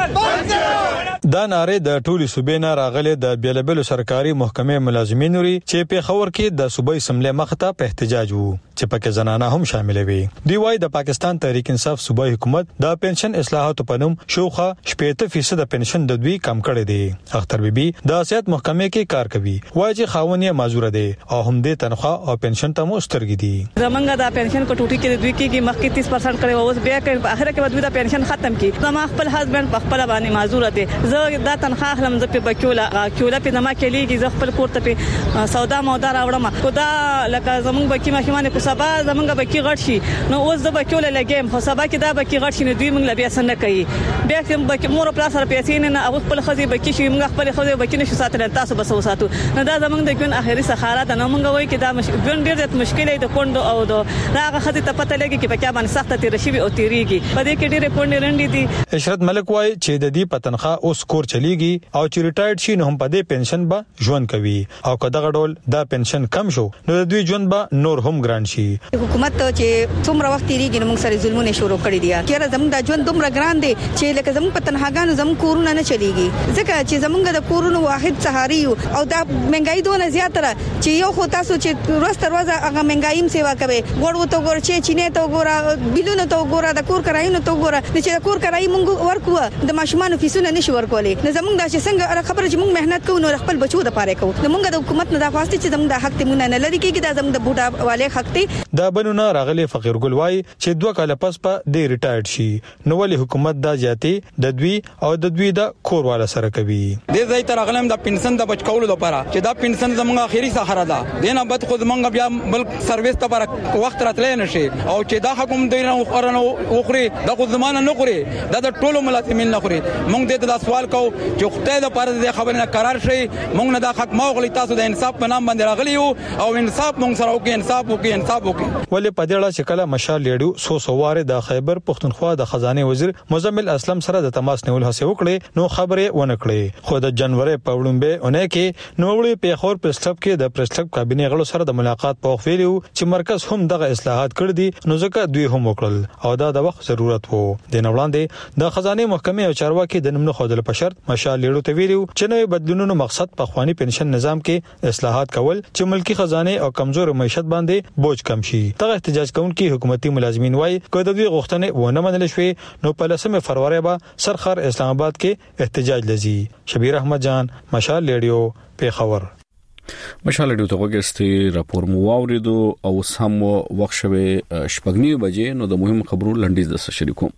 استحصال دا ناره د ټولي صوبې نه راغلي د بیلبل سرکاري محکمې ملازمینو لري چې په خبر کې د صوبې سملې مخته په احتجاج وو چې پکې زنانه هم شامل وي دی وايي د پاکستان تحریک انصاف صوبایي حکومت د پنشن اصلاحاتو په نوم شوخه شپږ فیصد د پنشن د دوی کم کړی دی اختر بیبي د سیاست محکمې کې کار کوي وايي چې خاونې معذور دي او هم دې تنخواه او پنشن ته مسترګي دي زمونږ د پنشن کو ټوټي کې دوی کې مخکې تیس پرسنټ کړي اوس بیا کې په اخر کې دوی د پنشن ختم کړي زما خپل هسبند په خپل باندې معذور دي زه دا تنخواه خپل ز په بکوله کوله په نما کې لیږي ز خپل کوړه په سودا مودا راوړم خدا لکه زمونږ بکی مخیمانه کو سبا زمونږ بکی غټ شي نو اوس د بکوله لګیم خو سبا کې دا بکی غټ شي نو دوی موږ بیا سن کوي بیا کوم بکی مور په سره پیسې نه او خپل خزي بکی شي موږ خپل خزي بکی نشو ساتل تاسو بس وساتو نو دا زمونږ د ګون اخري سخاره ده نو موږ وایي چې دا ګون ډیر د مشکلې د کوندو او د راغه خزي ته پته لګي چې په کې باندې سخته تیر شي او تیریږي په دې کې ډیره کونډې رنډې دي اشرت ملک وایي چې د دې پتنخه اوس کور چلیږي او چې ریټایرډ شي نو هم په دې پنشن به ژوند کوي او کداغه ډول دا پنشن کم شو نو د دوی ژوند به نور هم ګران شي حکومت چې څومره وخت تیریږي نو موږ سره ظلمونه شروع کړی دي کله زموږ د ژوند دومره ګران دي چې لکه زموږ په تنهاګانو زموږ کورونه نه چلیږي ځکه چې زموږ د کورونو واحد سهاري او دا مهنګای دونه زیاتره چې یو خو تاسو چې روز تر ورځ هغه مهنګایم سیوا کوي ګوړو ته ګور چې چینه ته ګور بلونو ته ګور د کور کرایونو ته ګور چې د کور کرای موږ ورکو د ماشومان فیسونه نشي ورکولې نو زموږ د چې څنګه خبره چې موږ مهنت کوو نو خپل بچو د پاره کوو نو موږ د حکومت نه د خواسته چې زموږ د حق ته مونږ نه لري کېږي دا زموږ د بوډا والے حق ته دا بنونه راغلي فقیر ګل وای چې دوه کال پس په دې ریټایرډ شي نو ولې حکومت دا جاتي د دوی او د دوی د کور والا سره کوي دې ځای تر غلم د پنشن د بچکولو لپاره چې دا پنشن زموږ اخیری سهاره ده دینه بد خود موږ بیا بل سرویس ته پر وخت راتلې نشي او چې دا حکومت دوی نه خورنه وخوري د خو زمانه نه خوري دا د ټولو ملاتمین نه خوري موږ دې ته سوال کوو چې خدای د پاره د خبرونه قرار شي موږ نه دا حق موغلی تاسو د انصاف په نام باندې راغلی او انصاف موږ سره وکي انصاف وکي انصاف وکي ولې په دې اړه چې کله مشال لیډو سو سواره د خیبر پختونخوا د خزانه وزیر مزمل اسلم سره د تماس نیول هڅه وکړي نو خبره ونه کړې خو د جنوري په وړاندې اونۍ کې نو وړي په خور پریس کلب کې د پریس کلب کابینه غړو سره د ملاقات په وخت ویلو چې مرکز هم دغه اصلاحات کړ دي نو ځکه دوی هم وکړل او دا د وخت ضرورت وو د نو وړاندې د خزانه محکمې او چارواکي د نمونه خودل په شرط مشال لیډو ته ویلو چې نوې بدلونونو مقصد په خواني پنشن نظام کې اصلاحات کول چې ملکی خزانه او کمزور معیشت باندې بوج کم شي دغه احتجاج کوونکي حکومتي ملازمین وایي چې د دوی غوښتنې ونه منل شوې نو په لسمه فروری به سرخر اسلام آباد کې احتجاج لزی شبیر احمد جان مشال لیډیو پیښور مشال ډیو ته وګستي راپور مو واوریدو او سم وخت شوه شپږنی بجې نو د مهم خبرو لنډیز د شریکو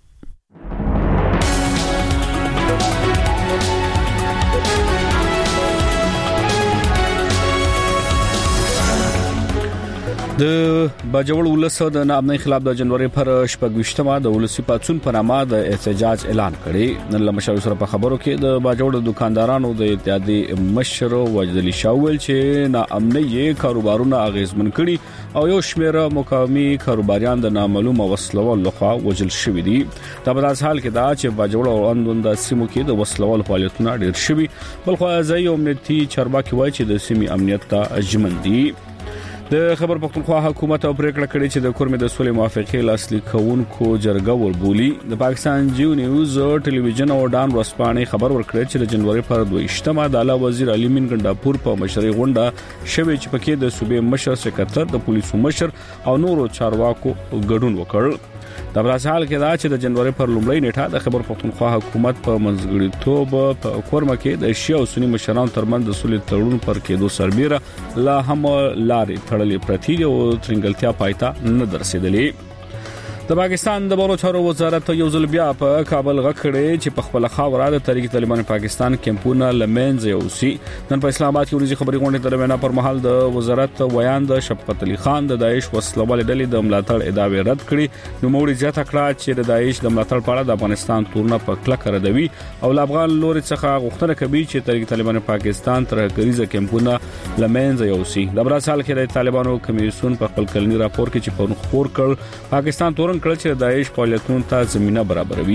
د باجوړ ولس د نامنۍ خلاف د جنوري پر شپږشتمه د ولسی پاتون په نامه د احتجاج اعلان کړي نن لمشاوي سره په خبرو کې د باجوړ دکاندارانو د اتحادی مشر وجدلی شاول چې نامنۍ کاروبارونه اغیزمن کړي او یو شمېر مقامی کاروباریان د نامعلومه وسلوال لخوا وجل شوی دي دا په داس حال کې دا چې باجوړ او اندوند سیمو کې د وسلوال فعالیتونه ډیر شوي بلخو ځای امنیتي چارواکي وایي چې د سیمې امنیت ته اجمن دي د خبر پښتونخوا حکومت او پریکړه کړې چې د کورمې د سولې موافقې لاسلیک کوونکو جرګه وربولي د پاکستان جیو نیوز ټلویزیون او ډان ورسپانې خبر ورکړ چې د جنوري پر دویشتمه د اعلی وزیر علي مین ګنداپور په مشرۍ غونډه شوې چې پکې د صوبې مشر سکرټر د پولیسو مشر او نورو چارواکو ګډون وکړ د براسال کې دا چې د جنوري پر لومړۍ نیټه د خبر پښتونخوا حکومت په منځګړیتوب په کورمه کې د شیعه او سنی مشرانو ترمنځ د سولې تړون پر کېدو سربېره لا هم لارې تړلې پرتی او ترنګلتیا پایتا نه درسېدلې د پاکستان د بورو چارو وزارت یو ځل بیا په کابل غکړې چې په خپل خاوره د تحریک طالبان پاکستان کمپونه لمنځ یوسي نن په اسلام آباد کې ورځي خبري غونډه ترمنه پر مهال د وزارت ویان د شفقت علي خان د داعش وسلوال ډلې د ملاتړ ادعاوې رد کړې نو موړي زیاته کړه چې د داعش د ملاتړ په اړه د افغانستان تورنه په کلک ردوي او افغان لوري څخه غوښتنه کوي چې تحریک طالبان پاکستان تر کریزه کمپونه لمنځ یوسي د براسال کې د طالبانو کمیسیون په خپل کلنی راپور کې چې په خبر کړ پاکستان تورن کړ چې داعش فعالیتونو ته زمينه برابروي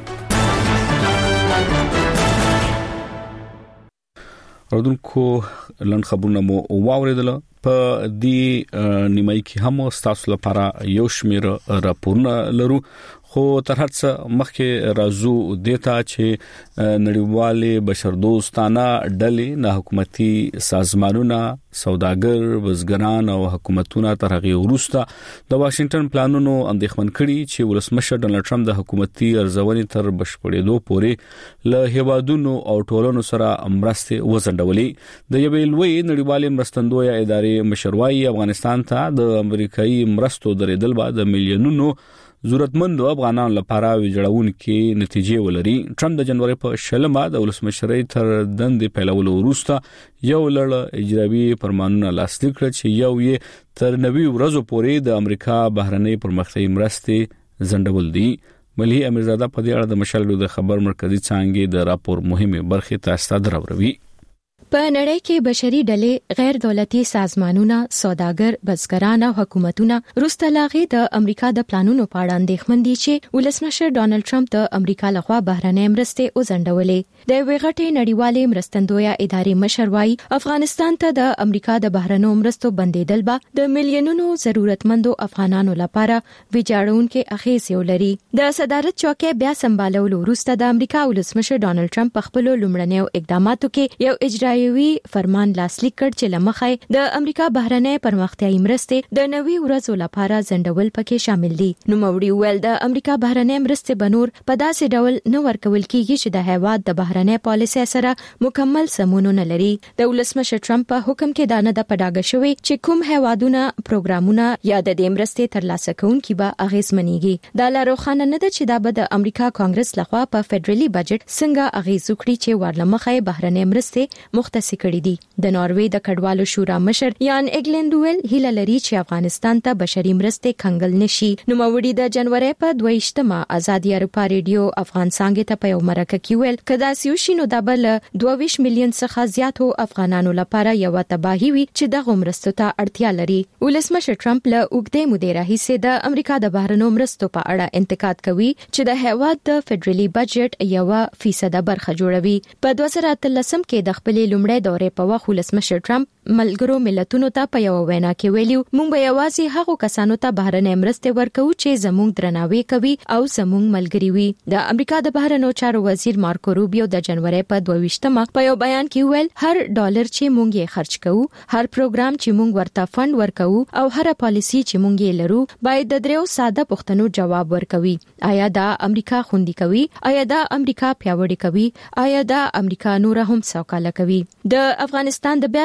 ردونکو لن خبرونه مو واوریدل په دې نیمای کې هم تاسو لپاره یو شمیر راپورونه لرو خو تر هڅه مخکې راځو دیتا چې نړیوالې بشردوستانه ډلې نه حکومتي سازمانونه سوداګر بزګران او حکومتونه تر هغه وروسته د واشنگټن پلانونو اندېښمن کړي چې ولسمشر ډونالد ټرمپ د حکومتي ارزونې تر بشپړېدو پورې له هیوادونو او ټولنو سره مرسته وزندولې د یوې لوی نړیوالې مرستندویه ادارې مشروعي افغانستان ته د امریکایي مرستو درېدل بعد د میلیونونو ضرورتمند افغانانو لپاره ویجړون کې نتیجې ولري ټرمپ د جنوري په شلمه د ولسمشرۍ تر دندې پیلولو وروسته یو لړ اجرایي فرمانونه لاسلیک کړ چې یو یې تر نوي ورځو پورې د امریکا بهرنۍ پرمختیایي مرستې زندول دي ملي امیرزاده په دې اړه د مشال د خبر مرکزی څانګې د راپور مهمه برخه تاسو ته دروي په نړۍ کې بشري ډلې غیر دولتي سازمانونه سوداګر بزګران او حکومتونه روسته لاغې د امریکا د پلانونو په اړه اندېښمن دي چې ولسمشر ډونالد ټرمپ د امریکا لخوا بهرنۍ مرستې وزندولې د ویغټې نړیوالې مرستندویه ادارې مشر وايي افغانستان ته د امریکا د بهرنو مرستو بندیدل به د میلیونونو ضرورتمندو افغانانو لپاره ویجاړونکې اغیزې ولري د صدارت چوکۍ بیا سمبالولو وروسته د امریکا ولسمشر ډونالد ټرمپ په خپل لومړنیو اقداماتو کې یو اجرایي وی فرمان لاسلیک کړ چې لمخې د امریکا بهرنۍ پرمختیایي مرستې د نوي ورځو لپاره زندول پکې شامل دي نو موړي ویل د امریکا بهرنۍ مرستې بنور په داسې ډول نه ورکول کیږي چې د هیواد د بهرنۍ پالیسۍ سره مکمل سمون نه لري د ولسمشر ټرمپ په حکم کې دانه د پډاګه شوی چې کوم هیوادونه پروګرامونه یا د دې مرستې ترلاسه کوونکي به اغیزمنېږي دا لا روښانه نه ده چې دا به د امریکا کانګرس لخوا په فدرالي بجټ څنګه اغیز وکړي چې ورلمخې بهرنۍ مرستې مختص کړي دي د ناروې د کډوالو شورا مشر یان اګلند ویل هیله لري چې افغانستان ته بشري مرستې کنګل نشي نو موړي د جنوري په دویشتمه ازادي اروپا ریډیو افغان څنګه ته په یو مرکه کې ویل کدا سیوشینو د بل دوه ویشت میلیون څخه زیاتو افغانانو لپاره یو تباہي وي چې د مرستو ته اړتیا لري ولسمشر ټرمپ له اوګدې مودې راهیسې د امریکا د بهرنو مرستو په اړه انتقاد کوي چې د هیواد د فدرالي بجټ یو فیصد برخه جوړوي په دوه زره اتلسم کې د خپل لومړی دورې په وخت ولسمشر ټرمپ ملګرو ملتونو ته په یو وینا کې ویلو موږ به یوازې هغو کسانو ته بهرنۍ مرستې ورکوو چې زموږ درناوی کوي او زموږ ملګری وي د امریکا د بهرنو چارو وزیر مارکو روبیو د جنوري په دویشتمه په یو بیان کې ویل هر ډالر چې موږ یې خرج کوو هر پروګرام چې موږ ورته فند ورکوو او هر پالیسی چې موږ یې لرو باید د دریو ساده پوښتنو جواب ورکوي آیا دا امریکا خوندي کوي آیا دا امریکا پیاوړی کوي آیا دا امریکا نور هم سوکاله کوي د افغانستان د بیا رغونې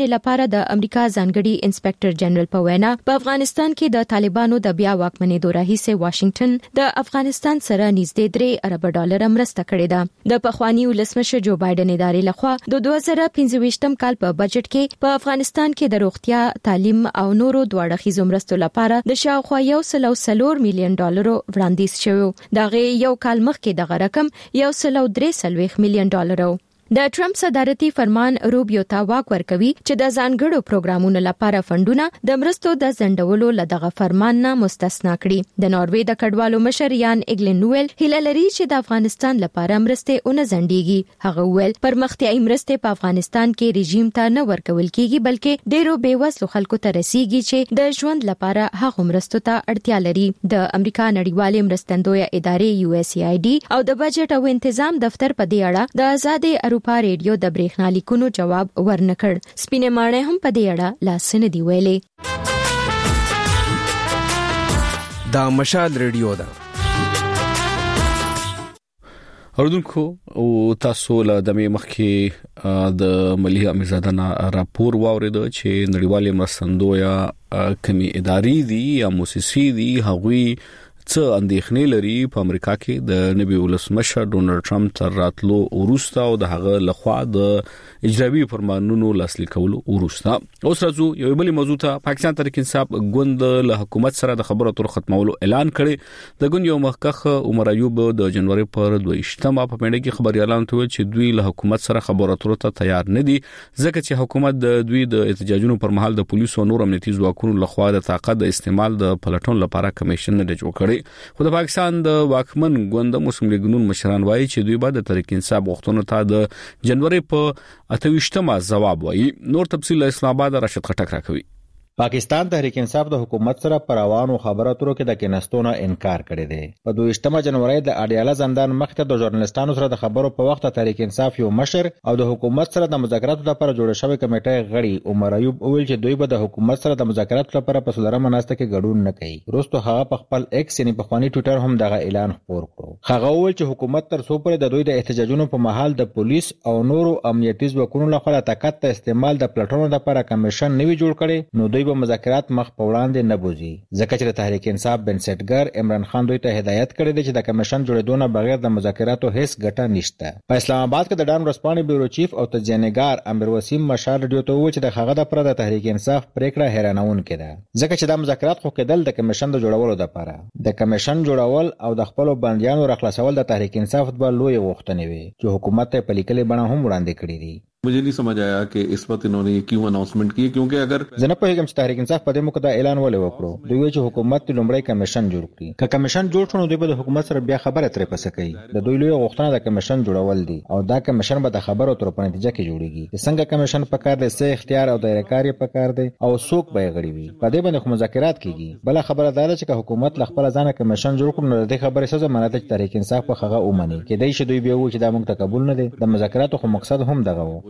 دې لپاره د امریکا ځانګړي انسپکټر جنرال په وینا په افغانستان کې د طالبانو د بیا واکمنېدو راهیسې واشنگټن د افغانستان سره نږدې درې ارب ډالر مرسته کړې ده. د پخوانی ولسمشر جو بایدن ادارې لخوا د دوه زره پنځه ویشتم کال په بجټ کې په افغانستان کې د روغتیا، تعلیم او نورو دواړه خیزو مرستو لپاره د شاوخوا یو سل او څلور میلیون ډالرو وړاندیز شوی. دغه یو کال مخکې دغه رقم یو سل او درې څلوېښت میلیون ډالرو. د ټرمپ صدارتي فرمان روبیو ته واک ورکوي چې د ځانګړو پروګرامونو لپاره فندونه د مرستو د ځنډولو لدغه فرمان نه مستثنا کړي. د ناروې د کډوالو مشر یان ایګلن نوول هیله لري چې د افغانستان لپاره مرستې اون ځنډيږي. هغه وویل پرمختیایي مرستې په افغانستان کې رژیم ته نه ورکول کیږي بلکې ډیرو بیوزلو خلکو ته رسیږي چې د ژوند لپاره هغه مرستو ته اړتیا لري. د امریکا نړیوالې مرستندوی ادارې یو اس ای آی ډي او د بجټ او تنظیم دفتر په دې اړه د آزاد اروپا په ریډیو د برېښنا لیکونو جواب ورنکړ. سپینې ماڼۍ هم په دې اړه لاس نه دی ویلي. دا مشال ریډیو ده. اوردونکو او تاسو له دمه مخکې د ملي امیرزاده راپور واورید چې نړیوالې مرستندوی کمی ادارې دي یا مؤسسې دي هغوی څه اندېښنې لري په امریکا کې د نبی ولسمشر ډونالد ټرمپ تر راتلو وروسته او د هغه لخوا د اجرایي فرمانونو لاسلیک کولو وروسته. اوس راځو یو بل موضوع ته. پاکستان تحریک انصاف ګوند له حکومت سره د خبرو اترو ختمولو اعلان کړي. د ګوند یو مخکخ عمر ایوب د جنوري پر دویشتمه په پیډه کې خبري اعلان کړ چې دوی له حکومت سره خبرو اترو ته تیار نه دي ځکه چې حکومت د دوی د احتجاجونو پر مهال د پولیسو او نور امنیتي ځواکونو لخوا د طاقت د استعمال د پلټون لپاره کمیشن نه جوړ کړي. خو د پاکستان د واکمن ګوند مسلم لیگ نون مشران وایي چې دوی به د تحریک انصاف غوښتنو ته د جنوري په اته ویشتمه جواب وایي. نور تفصیل اسلام آباد راشد خټک راکوي. پاکستان تحریک انصاف د حکومت سره پر روانو خبرو اترو کې د کیناستونو انکار کړی دی. په دویشتمه جنوري د اډیاله زندان مخته د ژورنالستانو سره د خبرو په وخت تحریک انصاف یو مشر او د حکومت سره د مذاکراتو لپاره جوړ شوی کمیټه غړي عمر ایوب وویل چې دوی به د حکومت سره د مذاکراتو لپاره په څلورمه ناسته کې ګډون نه کوي. وروسته هغه په خپل ایکس یعنی په خواني ټوئیټر هم دغه اعلان خپور کړ. هغه وویل چې حکومت تر څو پورې د دوی د احتجاجونو په مهال د پولیس او نورو امنیتي ځواکونو لخوا د طاقت د استعمال د پلټونو لپاره کمیشن نه وی جوړ کړي نو دوی به مذاکرات مخ په وړاندې نه بوزي. ځکه چې د تحریک انصاف بنسټګر عمران خان دوی ته هدایت کړی دی چې د کمیشن جوړېدو نه بغیر د مذاکراتو هیڅ ګټه نشته. په اسلام آباد کې د ډان ورسپانې بیورو چیف او تجزیه‌نګار امیر وسیم مشال رادیو ته وویل چې د هغه د پر د تحریک انصاف پریکړه حیرانونکې ده ځکه چې د مذاکرات خو کېدل د کمیشن د جوړولو لپاره د کمیشن جوړول او د خپل بندیانو راخلاصول د تحریک انصاف د لوی غوښتنې وي چې حکومت ته په لیکلي بڼه هم وړاندې کړې دي. मुझे नहीं समझ आया कि इस वक्त इन्होंने ये क्यों अनाउंसमेंट की क्योंकि अगर زنه په هیڅ تحریک انصاف په دې موقع دا اعلان ولې وکړو دوی چې حکومت د لومړی کمیشن جوړ کړي که کمیشن جوړ شونه دوی به د حکومت سره بیا خبره ترې پسې کوي. د دوی لوی غوښتنه د کمیشن جوړول دي او دا کمیشن به د خبرو تر په نتیجه کې جوړیږي. څنګه کمیشن په کار دی څه اختیار او دایره کاری په کار دی او څوک به غړي وي په دې باندې مذاکرات کیږي. بل خبره دا ده چې حکومت ل خپل ځانه کمیشن جوړ کړي نو د خبرې څه زمانه د تحریک انصاف په هغه اومني کې دای شي دوی به و چې دا موږ تقبل نه دي. د مذاکراتو خو مقصد هم دغه و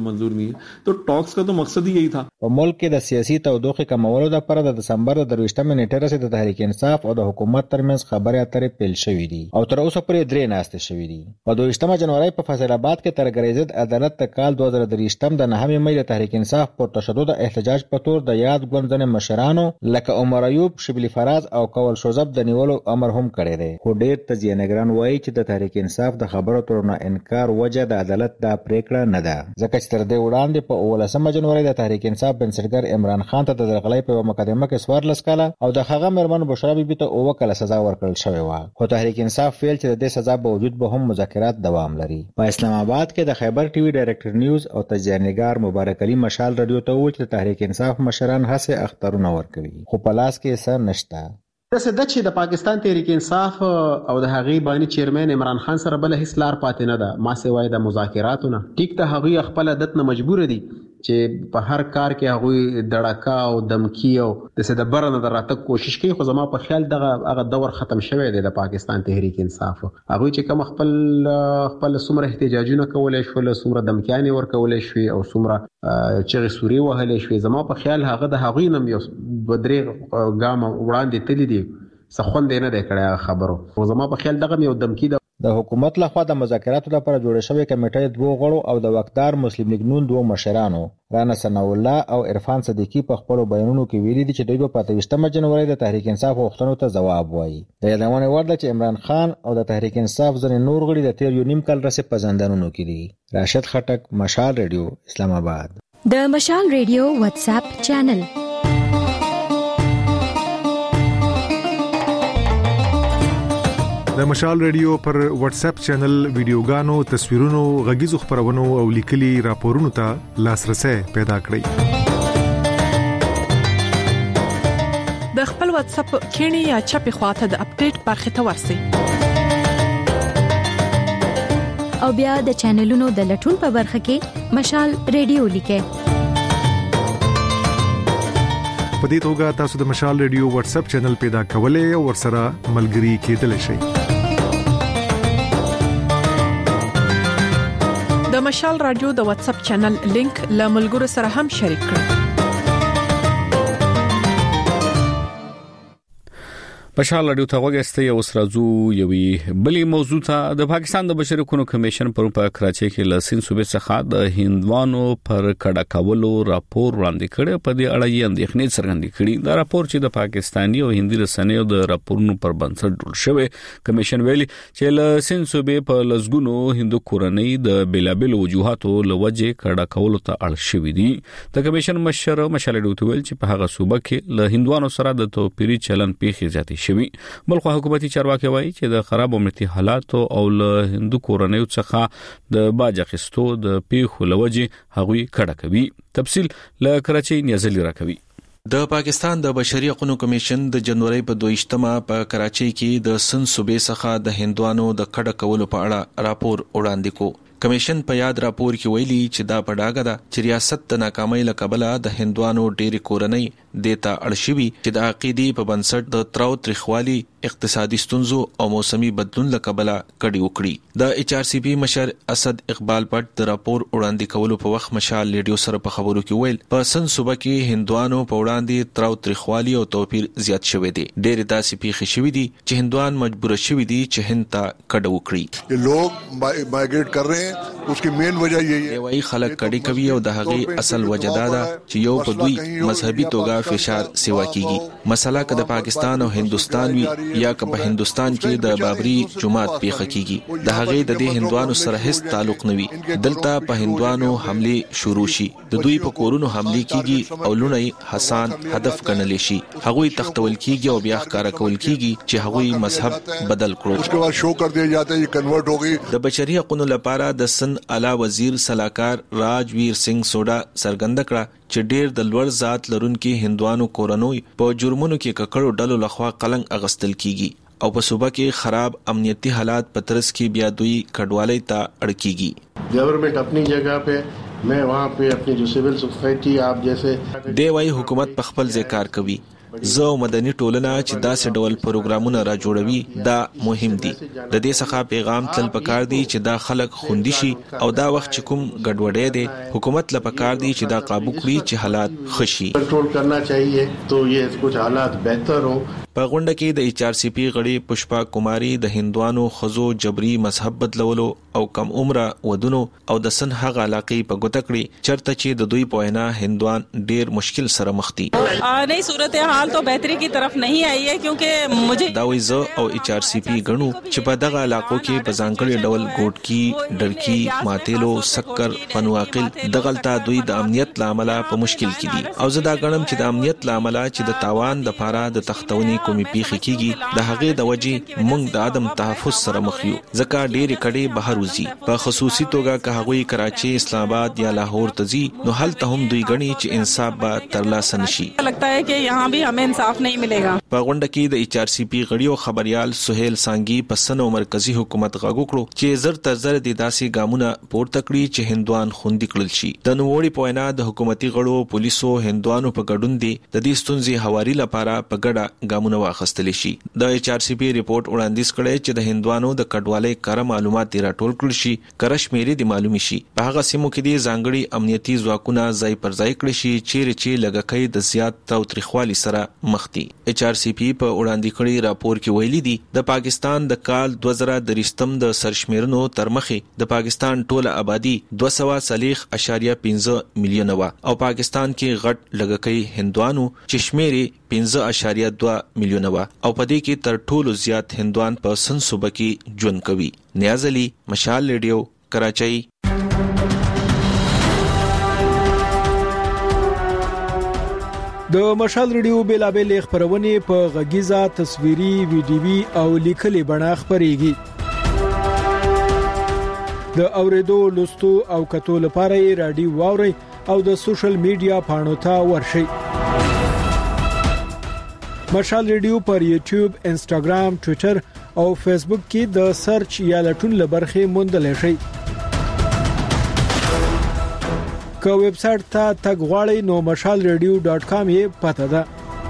तो टॉक्स का तो मकसद ही यही था. په ملک کې د سیاسي تودوخې کمولو لپاره د دسمبر د درویشتمې نیټې راځي د تحریک انصاف او د حکومت ترمنځ خبرې اترې پیل شوې دي او تر اوسه پورې درې ناستې شوې دي. په دویشتمه جنوري په فیصل آباد کې تر ګریزد عدالت ته کال دوه زره دریشتم د نهمې مې د تحریک انصاف پر تشدد احتجاج په تور د یاد ګوند ځنې مشرانو لکه عمر ایوب، شبلی فراز او کول شوزب د نیولو امر هم کړی دی. خو ډېر تجزیه‌نګران وایي چې د تحریک انصاف د خبرو اترو نه انکار وجه د عدالت دا پریکړه نه ده ځکه چې تر دې وړاندې په اولسمه جنوري د تحریک انصاف بنسټګر عمران خان ته د درغلۍ په مقدمه کې څوارلس کاله او د هغه مېرمن بشرا بیبي ته اوه کاله سزا ورکړل شوې وه. خو تحریک انصاف ویل چې د دې سزا باوجود به هم مذاکرات دوام لري. په اسلام آباد کې د خیبر ټي وي ډایرکټر نیوز او تجزیه‌نګار مبارک علي مشال رادیو ته وویل چې تحریک انصاف مشران هڅه اخترونه ورکوي خو په لاس کې څه نشته. داسې ده چې د پاکستان تحریک انصاف او د هغې بانی چیرمن عمران خان سره بل هیڅ لار پاتې نه ده ما سوای د مذاکراتو نه. ټیک ته هغوی خپل عادت نه مجبور دي چې په هر کار کې هغوی دړکا او دمکی او د څه د برنه د راتګ کوشش کوي. خو زما په خیال دغه هغه دور ختم شوی دی د پاکستان تحریک انصاف. هغوی چې کوم خپل خپل څومره احتجاجونه کولای شول څومره دمکیانې ورکولای شوي او څومره چغې سوري وهلی شوي زما په خیال هغه د هغوی نه یو دوه درې ګامه وړاندې تللی دي څه خوند یې نه دی کړی خبرو. خو زما په خیال دغه یو دمکی ده. د حکومت لخوا د مذاکراتو لپاره جوړه شوې کمیټې دوه غړو او د وقدار مسلم لیگ نون دوه مشرانو رانا ثناء الله او عرفان صدیقی په خپل بیانونو کې ویلي دي چې دوی په پاتويشتمه جنوري د تحریک انصاف غوښتنو ته ځواب وایي. د یادونه وړ ده چې عمران خان او د تحریک انصاف ځینې نور غړي د تیر یو نیم کال راهیسې په زندانونو کې دي. راشد خټک، مشال ریډیو، اسلام آباد. د مشال ریډیو واتس اپ چینل. د مشال ریډیو پر واتس اپ چینل ویډیوګانو، تصویرونو، غږیزو خبرونو او لیکلي راپورونو ته لاسرسي پیدا کړئ. د خپل واتس اپ کینی یا چپی خواته د اپډیټ برخه ته ورسئ. او بیا د چینلونو د لټون په برخه کې مشال ریډیو لیکئ. په دې توګه تاسو د مشال ریډیو واتس اپ چینل پیدا کولای او ورسره ملګري کېدلی شئ. د مشال رادیو د واتس اپ چینل لینک له ملګرو سره هم شریک کړئ. مشال رادیو ته وګورئ او سرازو یوې بلې موضوع ته. د پاکستان د بشري حقوقو کمیشن پر په کراچۍ کې لسین صوبې څخه د هندوانو پر کډه کولو راپور وړاندې کړي. په دې اړه یې اندېښنې څرګندې کړي. دا راپور چې د پاکستاني او هندي رسنیو د راپورونو پر بنسټ جوړ شوی، کمیشن ویلي چې لسین صوبې په لسګونو هندو کورنۍ د بیلابل وجوهاتو لوجه کډه کولو ته اړ شوې دي. د کمیشن مشر مشال رادیو ته ویل چې په هغه صوبه کې له هندوانو سره د توپیري چلن پیښې زیاتې شوی. بلخو حکومتي چارواکي وایي چې د خراب امنیتي حالات او له هندو کورنۍ څخه د باج اخیستو د پیښو لوجه هغوی کډه کوي. تفصیل له کراچۍ نیازلی راکوي. د پاکستان د بشري حقوقو کمیشن د جنوري په دویشتمه په کراچۍ کې د سن صوبې څخه د هندوانو د کډه کولو په اړه راپور وړاندې کو. کمیشن په یاد راپور کې ویلي چې دا پډاګه ده چې ریاست د ناکامۍ لکبله د هندوانو ډېری کورنۍ دیتا اړشوي چې د عقیدې په بنسټ د تراو تریخوالي، اقتصادي ستونزو او موسمي بدلون لکبله کډي وکړي. د ایچ آر سی پی مشر اسد اقبال پټ د راپور وړاندې کولو په وخت مشال ریډیو سره په خبرو کې ویل په سن صوبه کې هندوانو په وړاندې تراو تریخوالي او توپیر زیات شوی دی. ډېر داسې پیښې شوې دي چې هندوان مجبور شوي دي چې هند ته کډه وکړي. لوگ مایګریټ کر رہے ہیں، اس کی مین وجہ یہی ہے. وایي خلک کډي کوي او د هغې اصل وجہ دا ده چې یو په دوی مذهبي توګه فشار سیوا کیږي. مسله که د پاکستان او هندستان وي یا که په هندستان کې د بابری جماعت پیښه کیږي، د هغې د دې هندوانو سره هیڅ تعلق نه وي. دلته په هندوانو حمله شروع شي، د دوی په کورونو حمله کیږي او لونه حسان هدف ګڼل شي. هغوی تختول کیږي او بیا ښکارا کول کیږي چې هغوی مذهب بدل کړو. اس کے بعد شو کر دیا جاتا ہے یہ کنورٹ ہو گئی. د بشري حقوقو لپاره د سن اعلی وزیر سلاکار راجویر سنگ سوډا څرګنده کړه چې ډېر د لوړ ذات لرونکو هندوانو کورنۍ په جرمونو کې ککړو ډلو لخوا قلنګ اغستل کیږي او په صوبه کې خراب امنیتي حالات په ترڅ کې بیا دوی کډوالۍ ته اړ کیږي. گورنمنٹ اپنی جگہ پہ، میں وہاں پہ اپنی جو سول سوسائٹی آپ جیسے دی وايي حکومت په خپل ځای کار کوي. زه مدني ټولنه چې داسې ډول پروګرامونه را جوړوي دا مهم دي. د دې څخه پیغام تل پکار دی چې دا خلک خوندي شي او دا وخت چې کوم ګډوډي دي حکومت له پکار دی چې دا قابو کړي چې حالات خشي. کنټرول کرنا چاہیے تو یہ کچھ حالات بهتر ہو. په غونډه کې د ایچ آر سی پی غړي پشپا کماری د هندوانو خزو جبري مذهب بدلولو او کم عمره ودونو او د سن هغه علاقې په ګوته کړي چرته چې د دوی په وینا هندوان ډیر مشکل سره مخ دي. नहीं सूरत हाल तो बेहतरी की तरफ नहीं आई है क्योंकि मुझे دا وی زه او ایچ آر سی پی غنو چې په دغه علاقو کې په ځانګړي ډول ګوټکی، ډرکی، ماتېلو، سکر، پنواقل دغلطه دوی د امنیت لامل په مشکل کې دي. او زه دا غنم چې د امنیت لامل چې د تاوان د پاره د تختونی کومي پیښې کیږي د هغې د وجې مونږ د عدم تحفظ سره مخ یو. ځکه ډېرې کډې بهر وځي په خصوصي توګه که هغوی کراچي، اسلام آباد یا لاهور ته ځي نو هلته هم دوی غني چې انصاف به ترلاسه نشي. लगता है कि यहाँ भी हमें इंसाफ नहीं मिलेगा. په غونډه کې د ایچ آر سی پی غړي او خبريال سہیل سانګي په سن او مرکزی حکومت غاغو کړو چې زر تر زر د داسې ګامونه پورته کړی چې هندوان خوندي کړل شي. د نووړي په وینا د حکومتي غړو، پولیسو، هندوانو په ګډون دي د دې ستونزې هواري لپاره په ګډه ګامونه ګامونه واخیستل شي. د ایچ آر سی پی ریپورت وړاندیز کړی چې د هندوانو د کډوالۍ کار معلومات راټول کړل شي، کرش میری د معلومي شي. په هغه سیمو کې د ځانګړي امنیتي ځواکونه ځای پر ځای کړی شي چې چې لګکې د زیات تاوتریخوالي سره مخ دي. ایچ آر سی پی په وړاندې کړي راپور کې ویلي دي د پاکستان د کال دوه زره درې د سرشمیرنو تر مخې د پاکستان ټوله آبادی دوه سوه څلوېښت اعشاریه پنځه میلیونه وه او پاکستان کې غټ لږکۍ هندوانو چې شمیر یې پنځه اعشاریه دوه میلیونه وه او په دې کې تر ټولو زیات هندوان په سن صوبه کې ژوند کوي. نیاز علي، مشال ریډیو، کراچۍ. د مشال ریډیو بیلابل خبرونه په غږیزه، تصویري، ویډیوي او لیکلي بڼه خبريږي. د اوریدو، لوستو او کتو لپاره یې رادیو واوري او د سوشل میډیا پاڼو ته ورشئ. مشال ریډیو پر یوټیوب، انسټاګرام، ټوئیټر او فیسبوک کې د سرچ یا لټون لبرخه موندل شي. که ویب سټ ته تګ غواړئ نو مشال ریډیو ډاټ کام یې پته ده.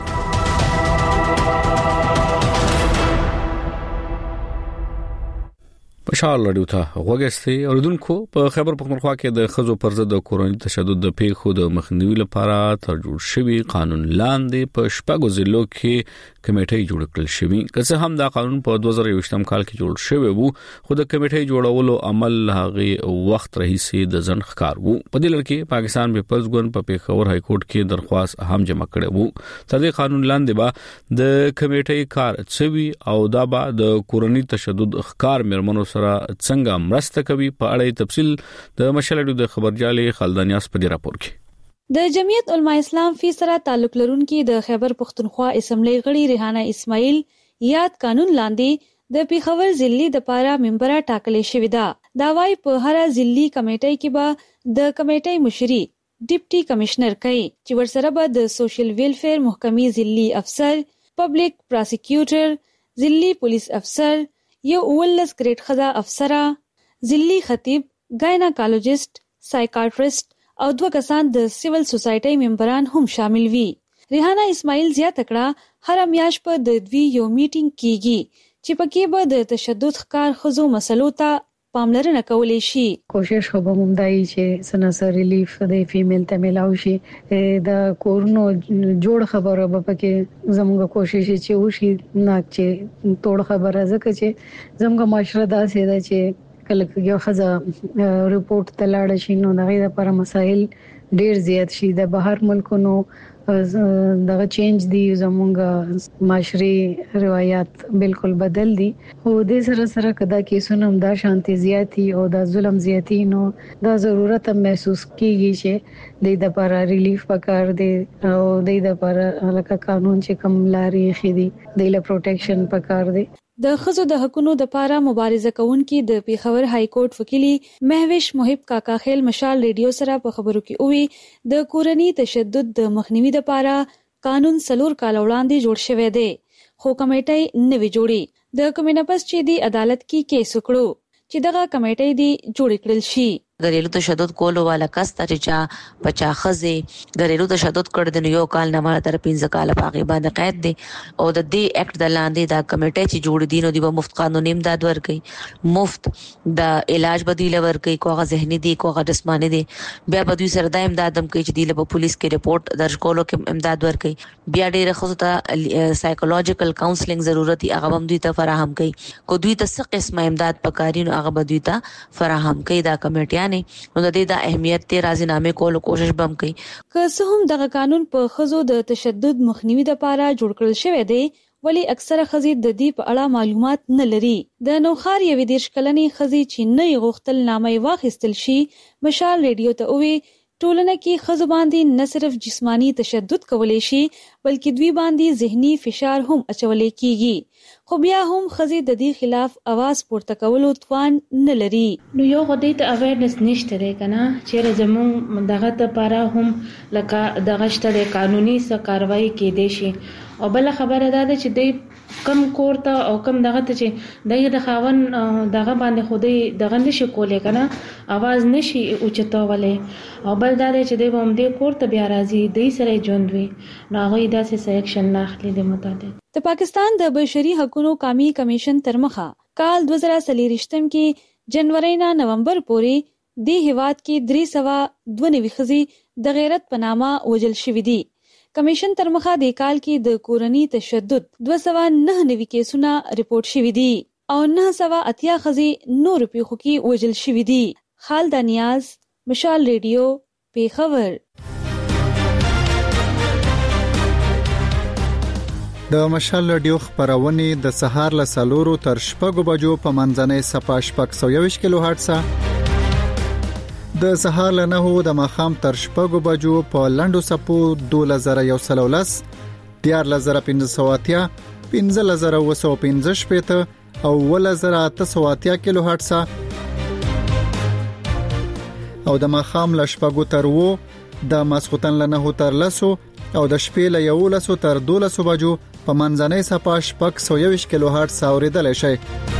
مشال ریډیو ته وګورئ. اوردونکو په خیبر پختونخوا کې د خزو پر ضد د کورونی تشدد د پیښو د مخنیوي لپاره تر جوړ شوی قانون لاندې په شپږو ضلعو کې کمیټې جوړ کړل شوی. که څه هم دا قانون په دوه زره یوولسم کال کې جوړ شوی وو، خو د کمیټې جوړولو عمل هغه وخت رئیسي د ځن ښکار وو. په دې لړ کې پاکستان پیپلز ګوند په پیښور های کورټ کې درخواست هم جمع کړی وو. تر دې قانون لاندې به د کمیټې کار چوي او دا به د کورونی تشدد ښکار مرمنو سره څنګه مرسته کوي. په اړه تفصیل د مشالډو د خبرجالي خلدانیاس په راپور کې. د جمعیت علماء اسلام فی سره تعلق لرونکي د خیبر پختونخوا اسمبلی غړي ریحانه اسماعیل یاد قانون لاندې د پیښور ضلعي د پاره ممبره ټاکلې شوې ده. دا وايي په هر ضلعي کمیټې کې به د کمیټې مشري ډیپټي کمشنر کوي چې ورسره به د سوشل ویلفیر محکمې ضلعي افسر، پبلک پراسیکیوټر، ضلعي پولیس افسر، یو اولس گریډ خدا افسره، ضلعي خطیب، ګایناکالوجست، سایکاټریست او دوه کسان د سیول سوسایټي ممبران هم شامل وي. ریحانه اسماعیل زیاته کړه هر میاش په د دوی یو میټینګ کیږي چې پکې به د تشدد ښکار خزو مسلو ته پاملرنه کولای شي. کوشش خو به ممدای چې سناسر ریلیف د فیمیل ته ملاوي شي. د کورونو جوړ خبره به پکې زموږ کوشش چې وشي نه چې توړ خبره زکه چې زموږ معاشره داسې ده چې کله یو خزه ریپورت ته لاړ شي نو دغه لپاره مسائل ډیر زیات شي. د بهر ملکونو دغه چینج دی زموږ معاشري روایت بالکل بدل دي. خو د سره سره کدا کیسونه هم دا شانتي زیاتی او د ظلم زیاتی نو دا ضرورت محسوس کیږي چې د لپاره ریلیف پکار دی او د لپاره لکه قانون چې کوم لاري خېدي د لپاره پروټیکشن پکار دی. د خزو د حقونو د پاره مبارزه کوونکي د پیښور های کورټ وکیلی مهوش محب کاکا خیل مشال ریډیو سره په خبرو کې اووي د کورنی تشدد د مخنیوي د پاره قانون سلور کال وړاندې جوړ شوی دی، خو کمیټه نوې جوړي. د کمینپس چې دی عدالت کې کیس وکړو چې دغه کمیټه دی جوړ کړل شي. घरेलू तशद्दुद کولو والا کس ته چې پچا خزه घरेलू تشدد کړ د یو کال نه مال تر پنځه کال پاغي باندې قید دي او د دې اکټ د لاندې دا کمیټه چې جوړ دي نو د مفت قانوني امداد ورکړي، مفت د علاج بدیل ورکړي، کوغه ذهني دي کوغه جسماني دي، بیا به دوی سره د امداد هم کوي چې دی له پولیس کې رپورت درج کولو کې امداد ورکړي. بیا ډېر خو ته سایکولوژیکل کاونسلینګ ضرورت هغه هم دوی ته فراهم کوي. کو دوی ته څه قسمه امداد پکاري نو هغه به دوی ته فراهم کوي. دا کمیټه نو د دې د اهمیت ته راځنامه کولو کوشش بم کوي. که څه هم دغه قانون په خزو د تشدد مخنیوي لپاره جوړ کړل شوی دی ولی اکثره خزي د دې په اړه معلومات نه لري. د نوخار یوې دیرش کلنې خزي چې نه غوښتل نامه واخیستل شي مشال ریډیو ته وی ټولنه کې خزو باندې نه صرف جسمانی تشدد کولای شي بلکې دوی باندې ذهني فشار هم اچولای کیږي. خو بیا هم خزي د دې خلاف आवाज پورته کولو توان نه لري. نو یو غوډې ته اویرنس نشته دی کنه چې زمون دغه ته لپاره هم لکه دغه شته قانوني څه کاروایی کې دي شي او بل خبره ده چې د کم کور ته او کم دغه ته چې د خاون دغه باندې خودي دغه نشي کولای کنه आवाज نشي اوچتولې او بل دا چې د هم د کور ته بیا راځي د سره ژوندوي نو هغه داسې سلیکشن نه اخلي د مطابق. د پاکستان د بشري حقوقو قومي کمیشن ترمخه کال دوه زره څلور کې جنوري نه نومبر پورې د هیواد کې درې سوه دوه نوي ښځې د غیرت په نامه وژل شوې دي. کمیشن ترمخه د کال کې د کورني تشدد دوه سوه نه نوي کیسونه ریپورت شوي دي او نه سوه اتیا ښځې نور پیښو کې وژل شوي دي. خالد نیاز، مشال ریډیو، پیښور. د مشال ریډیو خبرونه د سهار له سلورو تر شپږو بجو په منځنۍ صفه شپږ سوه یوویشت کیلو هرتز، د سهار له نهو د ماښام تر شپږو بجو په لنډو سپو دوه زره یو سل ولس، دیار زره پنځه سوه اتیا، پنځه زره اوه سوه پنځه شپېته او اووه زره اته سوه اتیا کیلو هرتز، او د ماښام له شپږو تر اووه، د ماسخوتن له نهو تر لسو او د شپې له یولسو تر دولسو بجو په منځنۍ صفه شپږ سوه یوویشت کیلو هرتز اوریدلای شئ.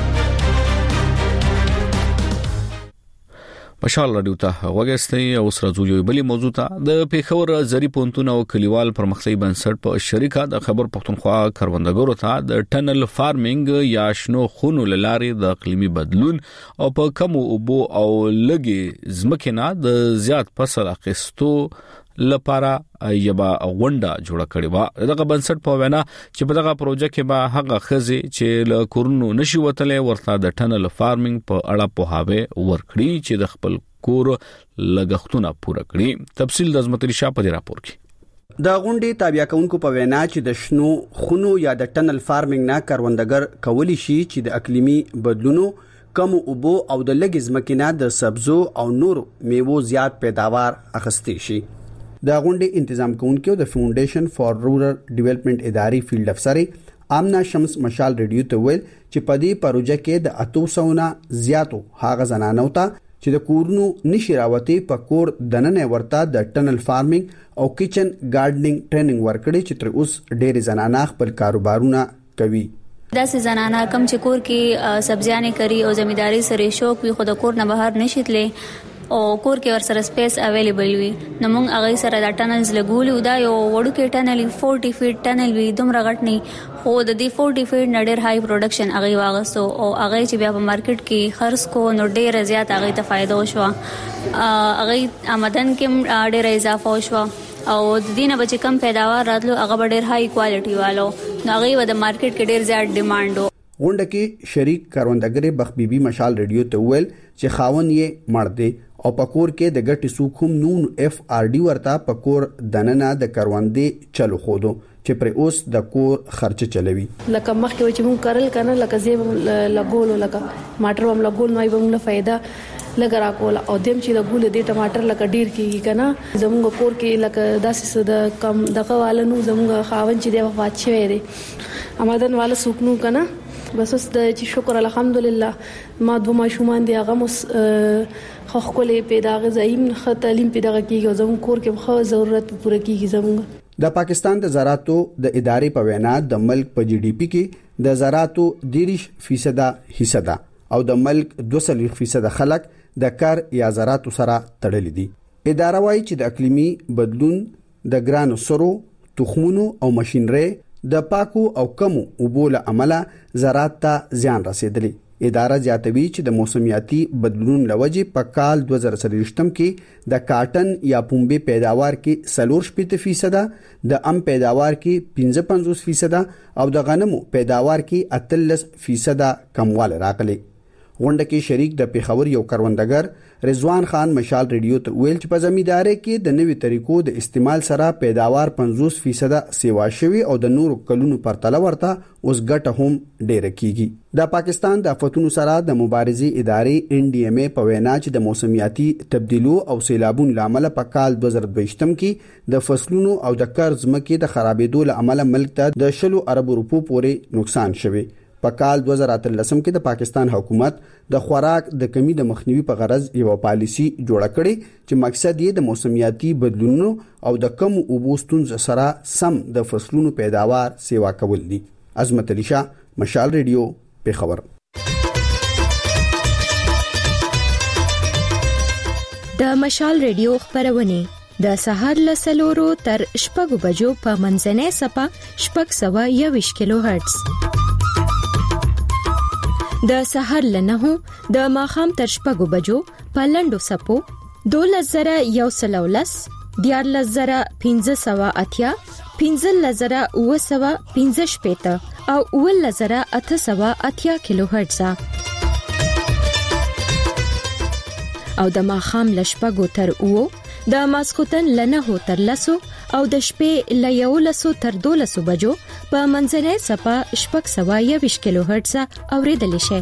مشال رادیو ته وګورئ او سره یو بلی موضوع ته د پیښور زری پونتون او کلیوال پرمختګي بنسټ په شریکه د خبر پښتونخوا کروندګرو ته د ټنل فارمینګ یا شنو خونو لارې د اقلیمي بدلون او په کم اوبو او لګي ځمکنه د زیات فصل اخیستو لپاره یبا غونډه جوړه کړې و. دغه بنسټ په وینا چې په دغه پروژه کې به هغه خزي چې له کورونو نشي وتلې ورته د ټنل فارمینګ په اړه په هاوی ورکړي چې د خپل کور لګښتونه پوره کړي. تفصیل د زمتري شاه په راپور کې. د غونډې تابع کونکو په وینا چې د شنو خونو یا د ټنل فارمینګ نه کروندګر کولی شي چې د اقلیمي بدلونو، کم اوبو او د لګي ځمکنه د سبزو او نور میوو زیات پیداوار اخیستي شي. د غونډې تنظیم کوونکو د فاونډیشن فار رورل ډیولپمنٹ اداري فیلډ افسر آمنا شمس مشال ریډیو ته ویل چې په دې پروژه کې د اته سوه نه زیاتو هغه زنانو ته چې د کورونو نشي راوتی په کور دننه ورته د ټنل فارمینګ او کچن ګارډنینګ ټریننګ ورکړي چې تر اوس ډېر زنانه خپل کاروبارونه کوي. داسې زنانه کم چې کور کې سبزیانې کوي او زمینداری سره شوق وي خو د کور نه بهر نشي تللی او کور کې ور سره سپیس اویلیبل وي نو موږ هغه سره د ټنلز لګولو دا یو وړوکی ټنل چالیس فیټ ټنل وي دومره غټ نه خو د دې چالیس فیټ نډر های پروډکشن هغه واغستو او هغه چې بیا په مارکیټ کې خرڅ کو نو ډیر زیات هغه ته فائدہ وشو هغه آمدن کې ډیر اضافه وشو او د دینه بچ کم پیداوار راتلو هغه ډیر های کوالټي والو نو هغه د مارکیټ کې ډیر زیات ډیماند غونډه کې شریک کروندګر بخ بیبي مشال ریډیو ته ویل چې خاون یې مړ دی او پکور کې د ګټي سوکوم نون اف ار ډي ورته پکور دننه د کروندې چلو خودو چې پر اوس د کور خرچ چلوي. لکه مخکې چې مونږ کارل کنه لکه زیب لګول لکه ماټر هم لګول نو به موږ فائدہ لګرا کول او دیم چې لګول دي ټماټر لکه ډیر کیږي کنه زموږ کور کې لکه داسې د کم دغه والنو زموږ خاون چې دی وفات شوی دی آمدن والا سوکنو کنه بس اوس د چې شکر الحمدلله ما دوه ماشومان دي هغه مس خو خپل پیدا غزایم خ تعلیم پیدا کیږي زموږ کور کې خو ضرورت پوره کیږي زموږ. د پاکستان د زراعتو د ادارې په وینا د ملک په جی ډي پی کې د زراعتو دیرش فیصد حصہ ده او د ملک دوه سلويخ فیصد خلک د کار یا زراعتو سره تړلي دي. اداره وايي چې د اقلیمي بدلون د ګرانو سرو تخمونو او ماشينري د پاکو او کمو اوبو له عمله زراعت ته زیان رسیدلی. اداره زیاتوي چې د موسمیاتي بدلون لوجې په کال دوه زره څلور کې د کاټن یا پنبې پیداوار کې څلور شپږ فیصد، د ام پیداوار کې پنځه پنځوس فیصد او د غنمو پیداوار کې اتلس فیصد کمواله راغلی. غونډه کې شریک د پیښور یو کروندګر رضوان خان مشال ریډیو ته ویل چې په زمینداري کې د نوي طریقو د استعمال سره پیداوار پنځوس فیصد سیوا شوی او د نورو کلونو پرتله ورته اوس ګټه هم ډیره کیږي. د پاکستان د آفتونو سره د مبارزې ادارې ان ډي ام ای په وینا چې د موسمیاتي تبدیلو او سیلابونو لامل په کال دوه زره دوه کې د فصلونو او د قرض مکه د خرابېدو لامل ملک ته د شلو ارب روپو پورې نقصان شوی. په کال دوه زره اتلس کې د پاکستان حکومت د خوراک د کمی د مخنیوي په غرض یو پالیسی جوړه کړې چې مقصد یې د موسمیاتي بدلونونو او د کم اوبو ستونزو سره سم د فصلونو پیداوار سیوا کول دي. عظمت علي شاه، مشال ریډیو، پیښور. د مشال ریډیو خبرونه د سهار له سلورو تر شپږو بجو په منځنۍ صفه شپږ سوه یوویشت کیلو هرتز، د سهار له نهو د ماښام تر شپږو بجو په لنډو صفو دولس زره یو سل او لس، دیارلس زره پنځه سوه اتیا، پنځلس زره اوه سوه پنځه شپېته او اوولس زره اته سوه اتیا کیلو هرتز او د ماښام له شپږو تر اوو، د ماسخوتن له نهو تر لسو او د شپې له یولسو تر دولسو بجو په منځنۍ صفه شپږ سوه یوویشت کیلو هرتز اوریدلی شي.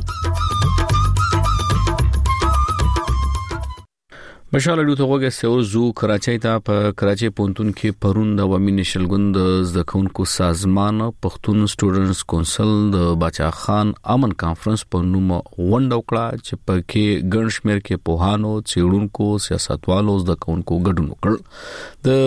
مشال ریډیو ته وګورئ چې زو کراچۍ ته په کراچۍ پونتون کې پرون د عوامي نېشنل ګوند زده کوونکو سازمان پښتون سټوډنټس کونسل د باچا خان امن کانفرنس په نوم ونډه وکړه چې په کې ګڼ شمېر کې پوهانو، څېړونکو، سیاستوالو، زده کوونکو ګډون وکړ. د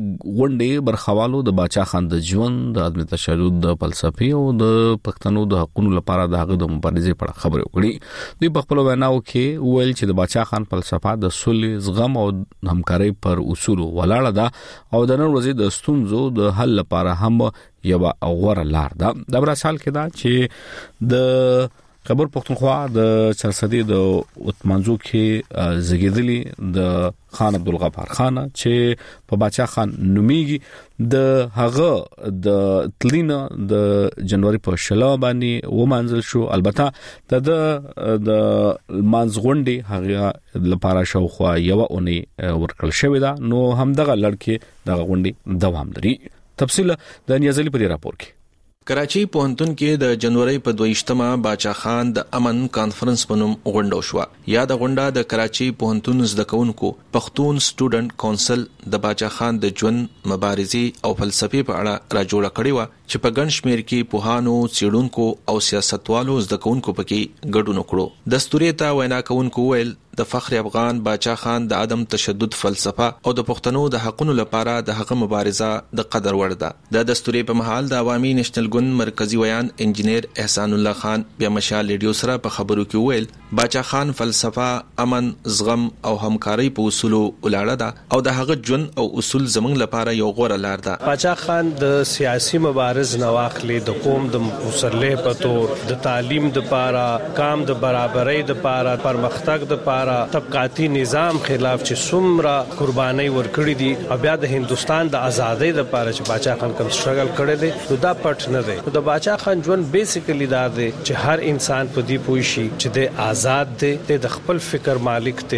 ونډې برخوالو د باچا خان د ژوند، د عدم تشدد د فلسفې او د پښتنو د حقوقو لپاره د هغه د مبارزې په اړه خبرې وکړې. دوی په خپل ویناو کې ویل چې د باچا خان فلسفه د صلح، زغم او همکارۍ پر اصول ولاړه ده او د نن ورځې د ستونزو د حل لپاره هم یو غوره لار ده. د برسال کې دا چې د خبر پښتونخوا د چرسدي د اتمنځو کې زګیدلی د خان عبدالغفار خان چې په باچا خان نومیږي د هغه د تلینا د جنوري په شلا باندې و منځل شو. البته د د مانزغونډي هغه لپاره شوخوا یو اونۍ ورکل شوې ده، نو هم دغه لړکې دغه غونډي دوام لري. تفصیل د نیازلی په راپور کې. کراچۍ پوهنتون کې د جنوري په دویشتمه باچا خان د امن کانفرنس په نوم غونډه شو. یا د غونډه د کراچۍ پوهنتون زده کوونکو پښتون سټوډنټ کونسل د باچا خان د ژوند، مبارزې او فلسفې په اړه را جوړه کړې و چې په ګڼ شمېر کې پوهانو، څېړونکو او سیاستوالو زده کوونکو پکې ګډون وکړو. دستوري ته وینا کوونکو ویل د فخر افغان باچا خان د عدم تشدد فلسفه او د پښتنو د حقوقو لپاره د هغه مبارزه د قدر وړ ده. د دستوري په محل د عوامي نېشنل ګوند مرکزی ویان انجینیر احسان الله خان بیا مشال ریډیو سره په خبرو کې ویل باچا خان فلسفه امن، زغم او همکارۍ په اصولو ولاړه ده او د هغه ژوند او اصول زموږ لپاره یو غوره لار ده. باچا خان د سیاسي مبارز نواخلي د قوم د مسلح په تور د تعلیم د لپاره، کام د برابرۍ د لپاره، پرمختګ د لپاره، طبقاتي نظام خلاف چې څومره قرباني ورکړې دي او بیا د هندستان د ازادۍ لپاره چې باچا خان کوم سټرګل کړی دی، نو دا پټ نه دی. د باچا خان ژوند بیسیکلی دا دی چې هر انسان په دې پوه شي چې د آزاد دی، د خپل فکر مالک دی،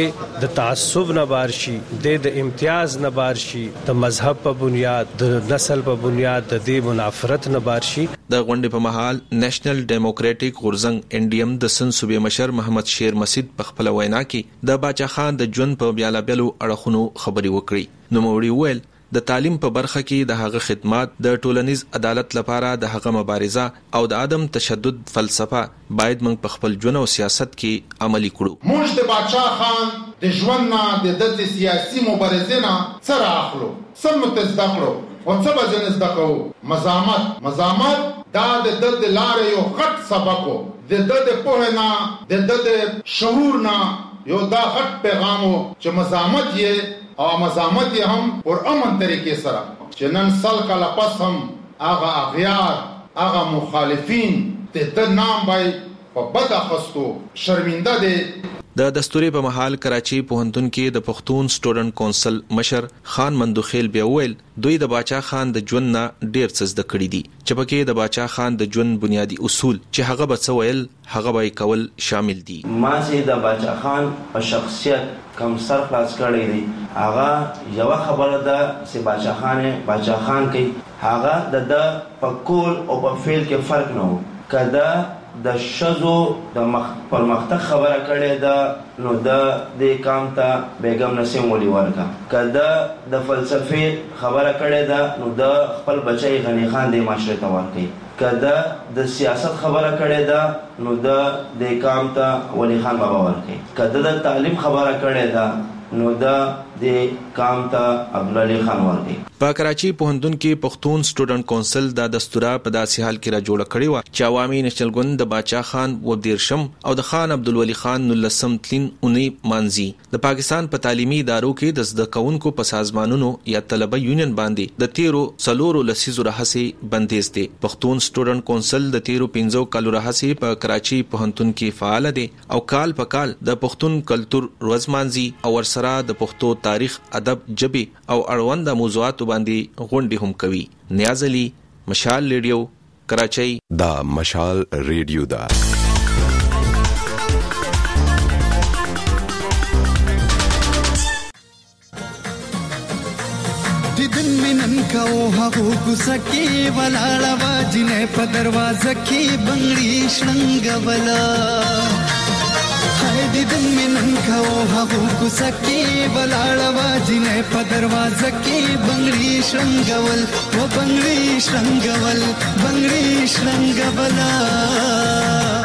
د تعصب نه بار شي، د امتیاز نه بار شي، د مذهب په بنیاد، د نسل په بنیاد د دې منافرت نه بار شي. د غونډې په محل نېشنل ډیموکراټک غورځنګ انډیم د سن صوبې مشر محمد شیر مسعود په خپل وینا کې د باچا خان د ژوند په بیلابېلو اړخونو خبرې وکړې. نوموړي ویل د تعلیم په برخه کې د هغه خدمات، د ټولنیز عدالت لپاره د هغه مبارزه او د عدم تشدد فلسفه باید موږ په خپل ژوند او سیاست کې عملي کړو. موږ د باچا خان د ژوند نه د سیاسي مبارزې نه سره اخلو، سم متزده کړو او څه به ځنه زده کوو. مزامت مزامت دا د د لارې یو غټ سبق و، د د د پوهه نه، د د د شعور نه یو دا غټ پیغام و چې مزامت یې او مزامت یې هم پر امن طریقې سره چې نن سل کاله پس هم هغه اغیار، هغه مخالفین د د نام بای په بد اخستو شرمنده دي. د دستوري په محل کراچۍ پوهنتون کې د پښتون سټوډنټ کونسل مشر خان مندوخیل بیا ویل دوی د باچا خان د ژوند نه ډیر څه زده کړي دي چې پکې د باچا خان د ژوند بنیادی اصول چې هغه به څه ویل هغه به کول شامل دي. ما چې د باچا خان په شخصیت کم سر خلاص کړی دی، هغه یو خبره ده چې باچا خان باچا خان کوي، هغه د د په کول او په فعل کې فرق نه و. کله د شزو د پرمختګ خبره کړې ده نو د دې کام ته بیگم نسیم ولی ورکا کده د فلسفي خبره کړې ده نو د خپل بچي غنی خان د معاشره ته ورکي کده د سیاست خبره کړې ده نو د دې کام ته ولی خان بابا ورکي کده د تعلیم خبره کړې ده نو د د کام ته عبدالعلی خان ورکي. په کراچي پوهنتون کې پښتون سټوډنټ کونسل د دستوره په داسې حال کې را جوړ کړی و چې عوامي نېشنل ګوند د باچا خان و دیرشم او د خان عبدالولي خان نلسم تلین اونۍ مانزي د پاکستان په تعلیمي ادارو کې د زده کوونکو په سازمانونو یا طلبه یونین باندې د تیرو سلورو لسیزو راهسي بندیز دي. پښتون سټوډنټ کونسل د تیرو پنځو کالو راهسي په کراچي پوهنتون کې فعال دي او کال په کال د پښتون کلچر ورځ مانزي او ورسره د پښتو تاریخ، ادب، ژبه او اړوند موضوعات باندې غونډې هم کوي. نیاز علي، مشال ریډیو، کراچۍ. دا مشال ریډیو دا دیدن منن کاو هغو کوسکی ولاړه واجنې په دروازه کې بنگړي شنګولا دیدن منن کاو هغو کوسکی ولاړه واجنې په دروازه کې بنگړي شنګول و بنگړي شنګول بنگړي شنګولا